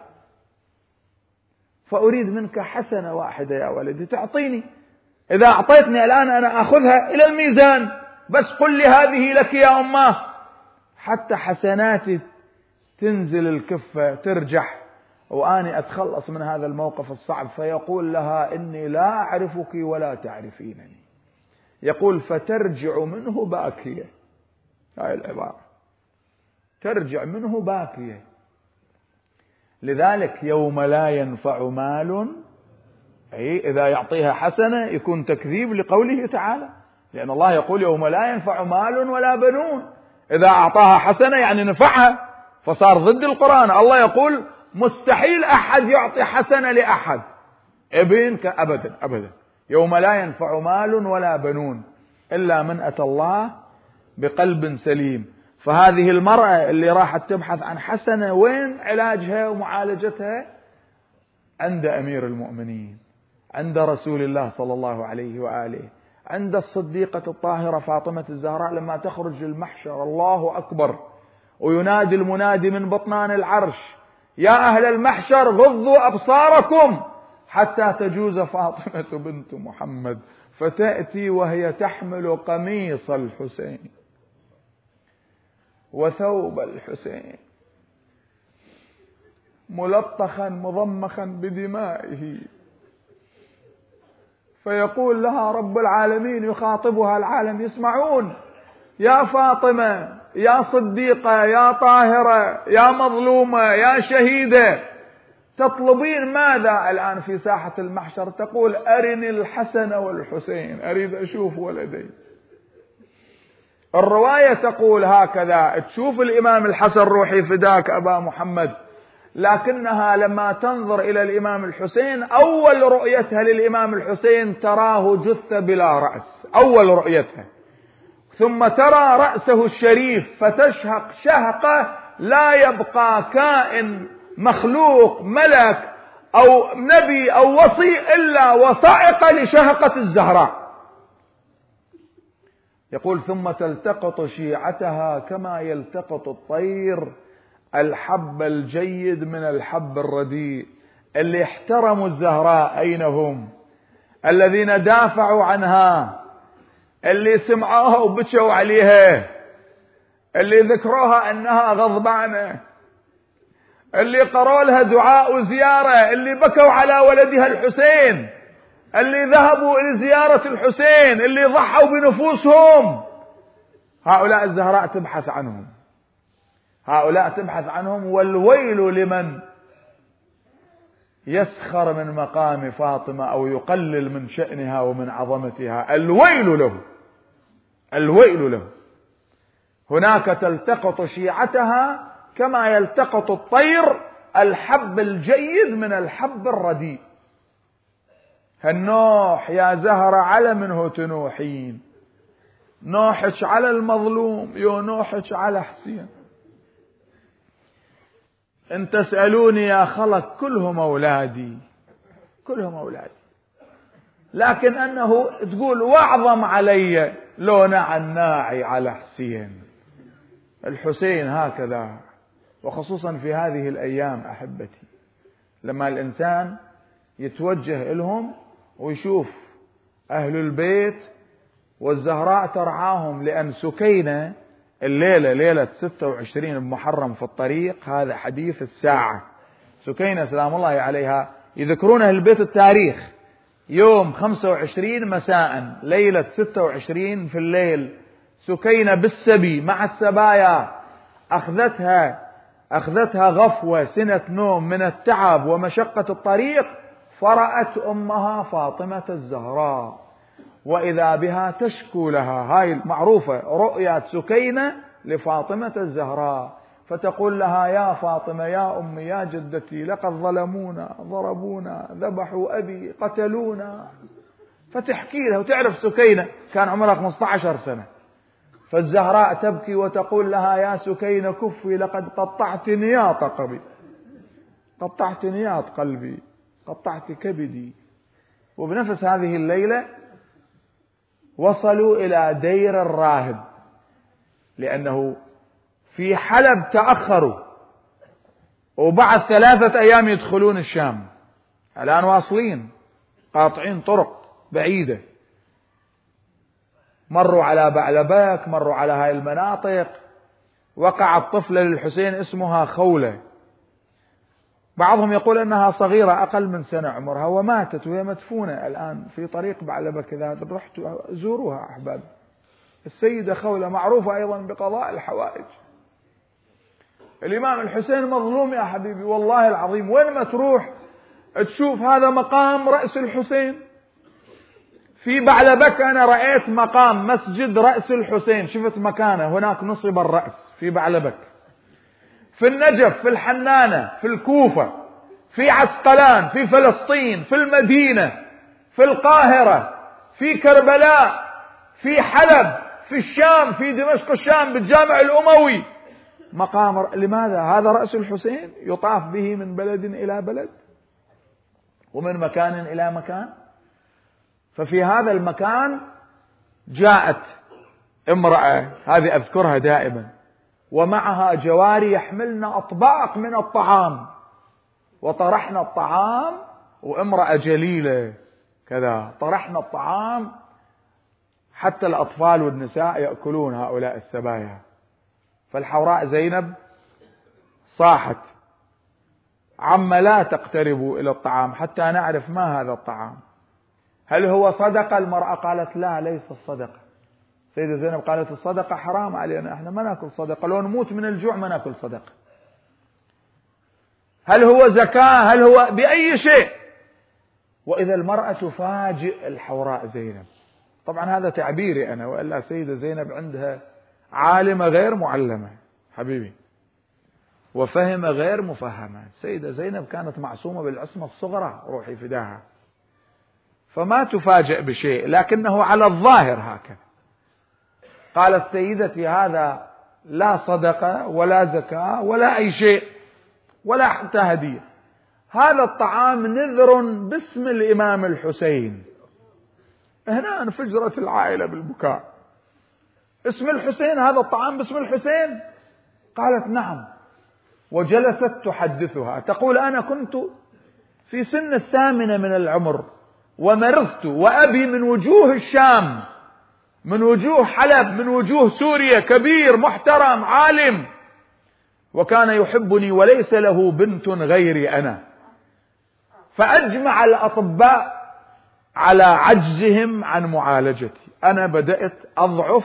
فأريد منك حسنة واحدة يا ولدي تعطيني، إذا أعطيتني الآن أنا أخذها إلى الميزان، بس قل لي هذه لك يا أماه، حتى حسناتي تنزل الكفة ترجح وأني أتخلص من هذا الموقف الصعب. فيقول لها: إني لا أعرفك ولا تعرفينني. يقول: فترجع منه باكية، هاي العبارة، ترجع منه باكية. لذلك يوم لا ينفع مال، أي إذا يعطيها حسنة يكون تكذيب لقوله تعالى، لأن الله يقول: يوم لا ينفع مال ولا بنون، إذا أعطاها حسنة يعني نفعها، فصار ضد القرآن. الله يقول: مستحيل أحد يعطي حسنة لأحد، ابنك أبدا أبدا، يوم لا ينفع مال ولا بنون إلا من أتى الله بقلب سليم. فهذه المرأة اللي راحت تبحث عن حسنة، وين علاجها ومعالجتها؟ عند أمير المؤمنين، عند رسول الله صلى الله عليه وآله، عند الصديقة الطاهرة فاطمة الزهراء. لما تخرج المحشر، الله أكبر، وينادي المنادي من بطنان العرش: يا أهل المحشر غضوا أبصاركم حتى تجوز فاطمة بنت محمد، فتأتي وهي تحمل قميص الحسين وثوب الحسين ملطخا مضمخا بدمائه، فيقول لها رب العالمين، يخاطبها العالم يسمعون: يا فاطمة، يا صديقة، يا طاهرة، يا مظلومة، يا شهيدة، تطلبين ماذا الآن في ساحة المحشر؟ تقول: أرني الحسن والحسين، أريد أشوف ولدي. الرواية تقول هكذا: تشوف الإمام الحسن روحي فداك أبا محمد، لكنها لما تنظر إلى الإمام الحسين، أول رؤيتها للإمام الحسين تراه جثة بلا رأس، أول رؤيتها، ثم ترى رأسه الشريف فتشهق شهقة لا يبقى كائن مخلوق ملك أو نبي أو وصي إلا وصعق لشهقة الزهراء. يقول: ثم تلتقط شيعتها كما يلتقط الطير الحب الجيد من الحب الرديء. اللي احترموا الزهراء أين هم؟ الذين دافعوا عنها، اللي سمعوها وبكوا عليها، اللي ذكروها أنها غضبانة، اللي قروا لها دعاء وزيارة، اللي بكوا على ولدها الحسين، اللي ذهبوا إلى زيارة الحسين، اللي ضحوا بنفوسهم. هؤلاء الزهراء تبحث عنهم، هؤلاء تبحث عنهم. والويل لمن يسخر من مقام فاطمة أو يقلل من شأنها ومن عظمتها، الويل له، الويل له. هناك تلتقط شيعتها كما يلتقط الطير الحب الجيد من الحب الرديء. هالنوح يا زهرة على منه تنوحين، نوحش على المظلوم، يو نوحش على حسين. ان تسألوني يا خلق كلهم أولادي، كلهم أولادي، لكن أنه تقول واعظم علي لو نعى الناعي على حسين. الحسين هكذا، وخصوصا في هذه الأيام أحبتي، لما الإنسان يتوجه لهم ويشوف أهل البيت والزهراء ترعاهم. لأن سكينة الليلة ليلة ستة وعشرين بمحرم في الطريق، هذا حديث الساعة. سكينة سلام الله عليها يذكرون أهل البيت التاريخ، يوم خمسة وعشرين مساء، ليلة ستة وعشرين في الليل، سكينة بالسبي مع السبايا أخذتها أخذتها غفوة سنة نوم من التعب ومشقة الطريق، فرأت أمها فاطمة الزهراء، وإذا بها تشكو لها، هاي معروفة رؤيا سكينة لفاطمة الزهراء، فتقول لها: يا فاطمة يا أمي يا جدتي، لقد ظلمونا، ضربونا، ذبحوا أبي، قتلونا. فتحكي لها، وتعرف سكينة كان عمرها خمسة عشر سنة، فالزهراء تبكي وتقول لها: يا سكينة كفي، لقد قطعت نياط قلبي، قطعت نياط قلبي، قطعت كبدي. وبنفس هذه الليلة وصلوا إلى دير الراهب، لأنه في حلب تأخروا، وبعد ثلاثة أيام يدخلون الشام. الآن واصلين قاطعين طرق بعيدة، مروا على بعلبك، مروا على هاي المناطق. وقعت طفلة للحسين اسمها خولة، بعضهم يقول أنها صغيرة أقل من سنة عمرها، وماتت وهي مدفونة الآن في طريق بعلبك. إذا رحتوا زوروها أحباب. السيدة خولة معروفة أيضا بقضاء الحوائج. الإمام الحسين مظلوم يا حبيبي، والله العظيم، وين ما تروح تشوف هذا مقام رأس الحسين. في بعلبك أنا رأيت مقام مسجد رأس الحسين، شفت مكانه هناك نصب الرأس في بعلبك. في النجف، في الحنانة، في الكوفة، في عسقلان، في فلسطين، في المدينة، في القاهرة، في كربلاء، في حلب، في الشام، في دمشق الشام بالجامع الأموي مقام. لماذا؟ هذا رأس الحسين يطاف به من بلد إلى بلد ومن مكان إلى مكان. ففي هذا المكان جاءت امرأة، هذه أذكرها دائما، ومعها جواري يحملن أطباق من الطعام، وطرحنا الطعام، وامرأة جليلة كذا، طرحنا الطعام حتى الأطفال والنساء يأكلون هؤلاء السبايا. فالحوراء زينب صاحت: عم لا تقتربوا إلى الطعام حتى نعرف ما هذا الطعام، هل هو صدقة؟ المرأة قالت: لا، ليس الصدقة. سيدة زينب قالت: الصدقة حرام علينا، احنا ما ناكل صدقة، لو نموت من الجوع ما ناكل صدقة. هل هو زكاة؟ هل هو بأي شيء؟ وإذا المرأة تفاجئ الحوراء زينب. طبعا هذا تعبيري أنا، وإلا سيدة زينب عندها عالمة غير معلمة حبيبي، وفهم غير مفهمة. سيدة زينب كانت معصومة بالعصمة الصغرى، روحي فداها، فما تفاجئ بشيء، لكنه على الظاهر هكذا. قالت: سيدتي هذا لا صدقة ولا زكاة ولا أي شيء ولا حتى هدية، هذا الطعام نذر باسم الإمام الحسين. هنا انفجرت العائلة بالبكاء. اسم الحسين، هذا الطعام باسم الحسين؟ قالت: نعم. وجلست تحدثها، تقول: أنا كنت في سن الثامنة من العمر، ومرضت، وأبي من وجوه الشام، من وجوه حلب، من وجوه سوريا، كبير محترم عالم، وكان يحبني وليس له بنت غيري أنا. فأجمع الأطباء على عجزهم عن معالجتي. أنا بدأت أضعف،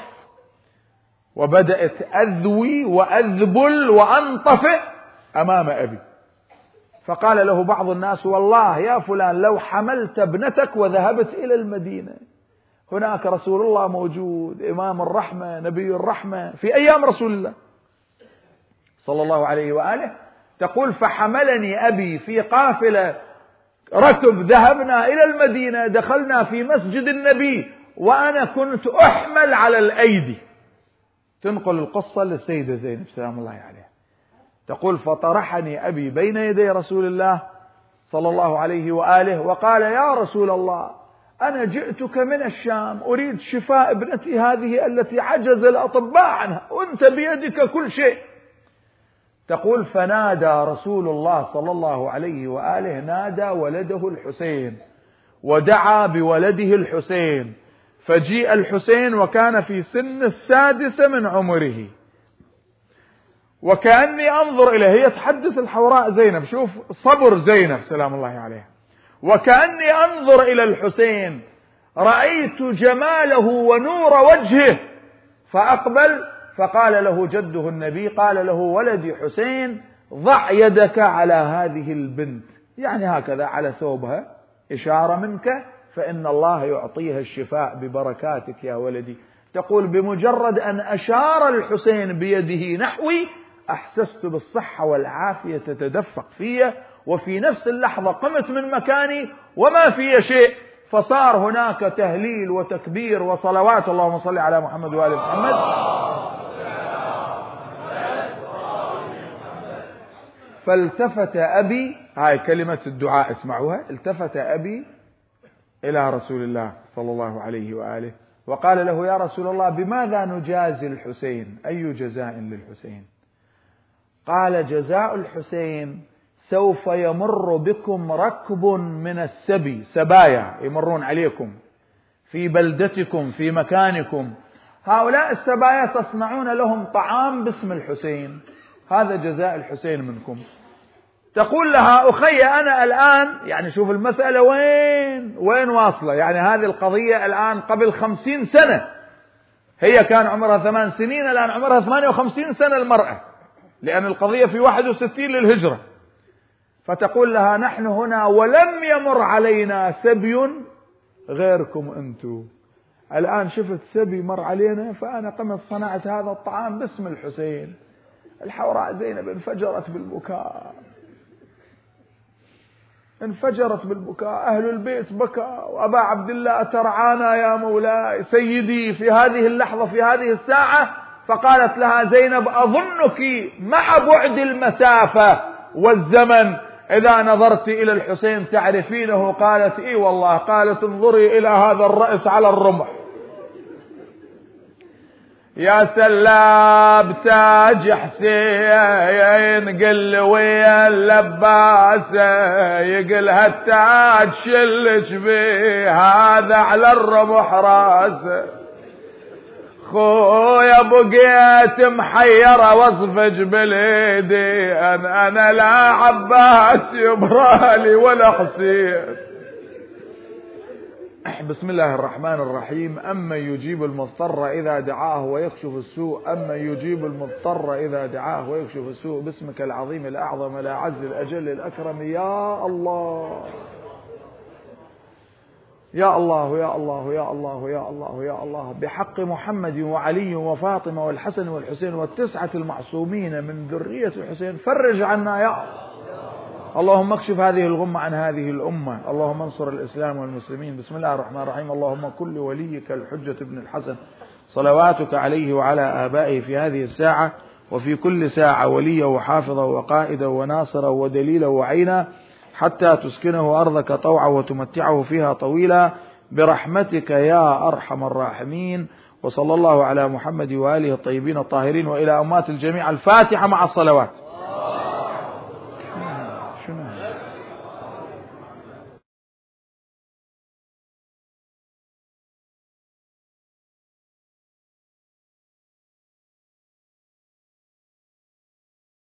وبدأت أذوي وأذبل وأنطفئ أمام أبي. فقال له بعض الناس: والله يا فلان لو حملت ابنتك وذهبت إلى المدينة، هناك رسول الله موجود، إمام الرحمة، نبي الرحمة، في أيام رسول الله صلى الله عليه وآله. تقول: فحملني أبي في قافلة ركب، ذهبنا إلى المدينة، دخلنا في مسجد النبي وأنا كنت أحمل على الأيدي. تنقل القصة للسيدة زينب سلام الله عليها، تقول: فطرحني أبي بين يدي رسول الله صلى الله عليه وآله وقال: يا رسول الله، أنا جئتك من الشام أريد شفاء ابنتي هذه التي عجز الأطباء عنها، وأنت بيدك كل شيء. تقول: فنادى رسول الله صلى الله عليه وآله، نادى ولده الحسين ودعا بولده الحسين، فجيء الحسين وكان في سن السادسة من عمره، وكأني أنظر إليه. هي تحدث الحوراء زينب، شوف صبر زينب سلام الله عليها. وكأني أنظر إلى الحسين، رأيت جماله ونور وجهه، فأقبل فقال له جده النبي، قال له: ولدي حسين، ضع يدك على هذه البنت، يعني هكذا على ثوبها، إشارة منك، فإن الله يعطيها الشفاء ببركاتك يا ولدي. تقول بمجرد أن أشار الحسين بيده نحوي أحسست بالصحة والعافية تتدفق في، وفي نفس اللحظة قمت من مكاني وما في شيء، فصار هناك تهليل وتكبير وصلوات، اللهم صل على محمد وآل محمد. فالتفت أبي، هاي كلمة الدعاء اسمعوها، التفت أبي إلى رسول الله صلى الله عليه وآله وقال له: يا رسول الله، بماذا نجازي الحسين؟ أي جزاء للحسين؟ قال: جزاء الحسين سوف يمر بكم ركب من السبي، سبايا يمرون عليكم في بلدتكم في مكانكم، هؤلاء السبايا تصنعون لهم طعام باسم الحسين، هذا جزاء الحسين منكم. تقول لها: أخي أنا الآن، يعني شوف المسألة وين وين واصلة، يعني هذه القضية الآن قبل خمسين سنة، هي كان عمرها ثمان سنين، الآن عمرها ثمانية وخمسين سنة المرأة، لأن القضية في واحد وستين للهجرة. فتقول لها: نحن هنا ولم يمر علينا سبي غيركم أنتم، الآن شفت سبي مر علينا فأنا قمت صنعت هذا الطعام باسم الحسين. الحوراء زينب انفجرت بالبكاء، انفجرت بالبكاء، أهل البيت بكى، وأبا عبد الله ترعانا يا مولاي سيدي في هذه اللحظة في هذه الساعة. فقالت لها زينب: أظنك مع بعد المسافة والزمن إذا نظرت إلى الحسين تعرفينه؟ قالت: إي والله. قالت: انظري إلى هذا الرأس على الرمح، يا سلاب تاج حسين، قل ويا اللباسة يقلها التاج شلش بيه، هذا على الرمح راسه. خويا بقيت محيرة واصفج باليدي، أنا, أنا لا عباس يبرالي ولا حسين. بسم الله الرحمن الرحيم. أما يجيب المضطر إذا دعاه ويكشف السوء، أما يجيب المضطر إذا دعاه ويكشف السوء، باسمك العظيم الأعظم الأعز الأجل الأكرم يا الله يا الله يا الله يا الله يا الله يا الله، بحق محمد وعلي وفاطمة والحسن والحسين والتسعة المعصومين من ذرية الحسين، فرج عنا يا الله. اللهم اكشف هذه الغمة عن هذه الأمة، اللهم انصر الإسلام والمسلمين. بسم الله الرحمن الرحيم. اللهم كل وليك الحجة ابن الحسن صلواتك عليه وعلى آبائه في هذه الساعة وفي كل ساعة وليا وحافظا وقائدا وناصرا ودليلا وعينا، حتى تسكنه أرضك طوعا وتمتعه فيها طويلا برحمتك يا أرحم الراحمين. وصلى الله على محمد وآله الطيبين الطاهرين، وإلى أمات الجميع الفاتحة مع الصلوات.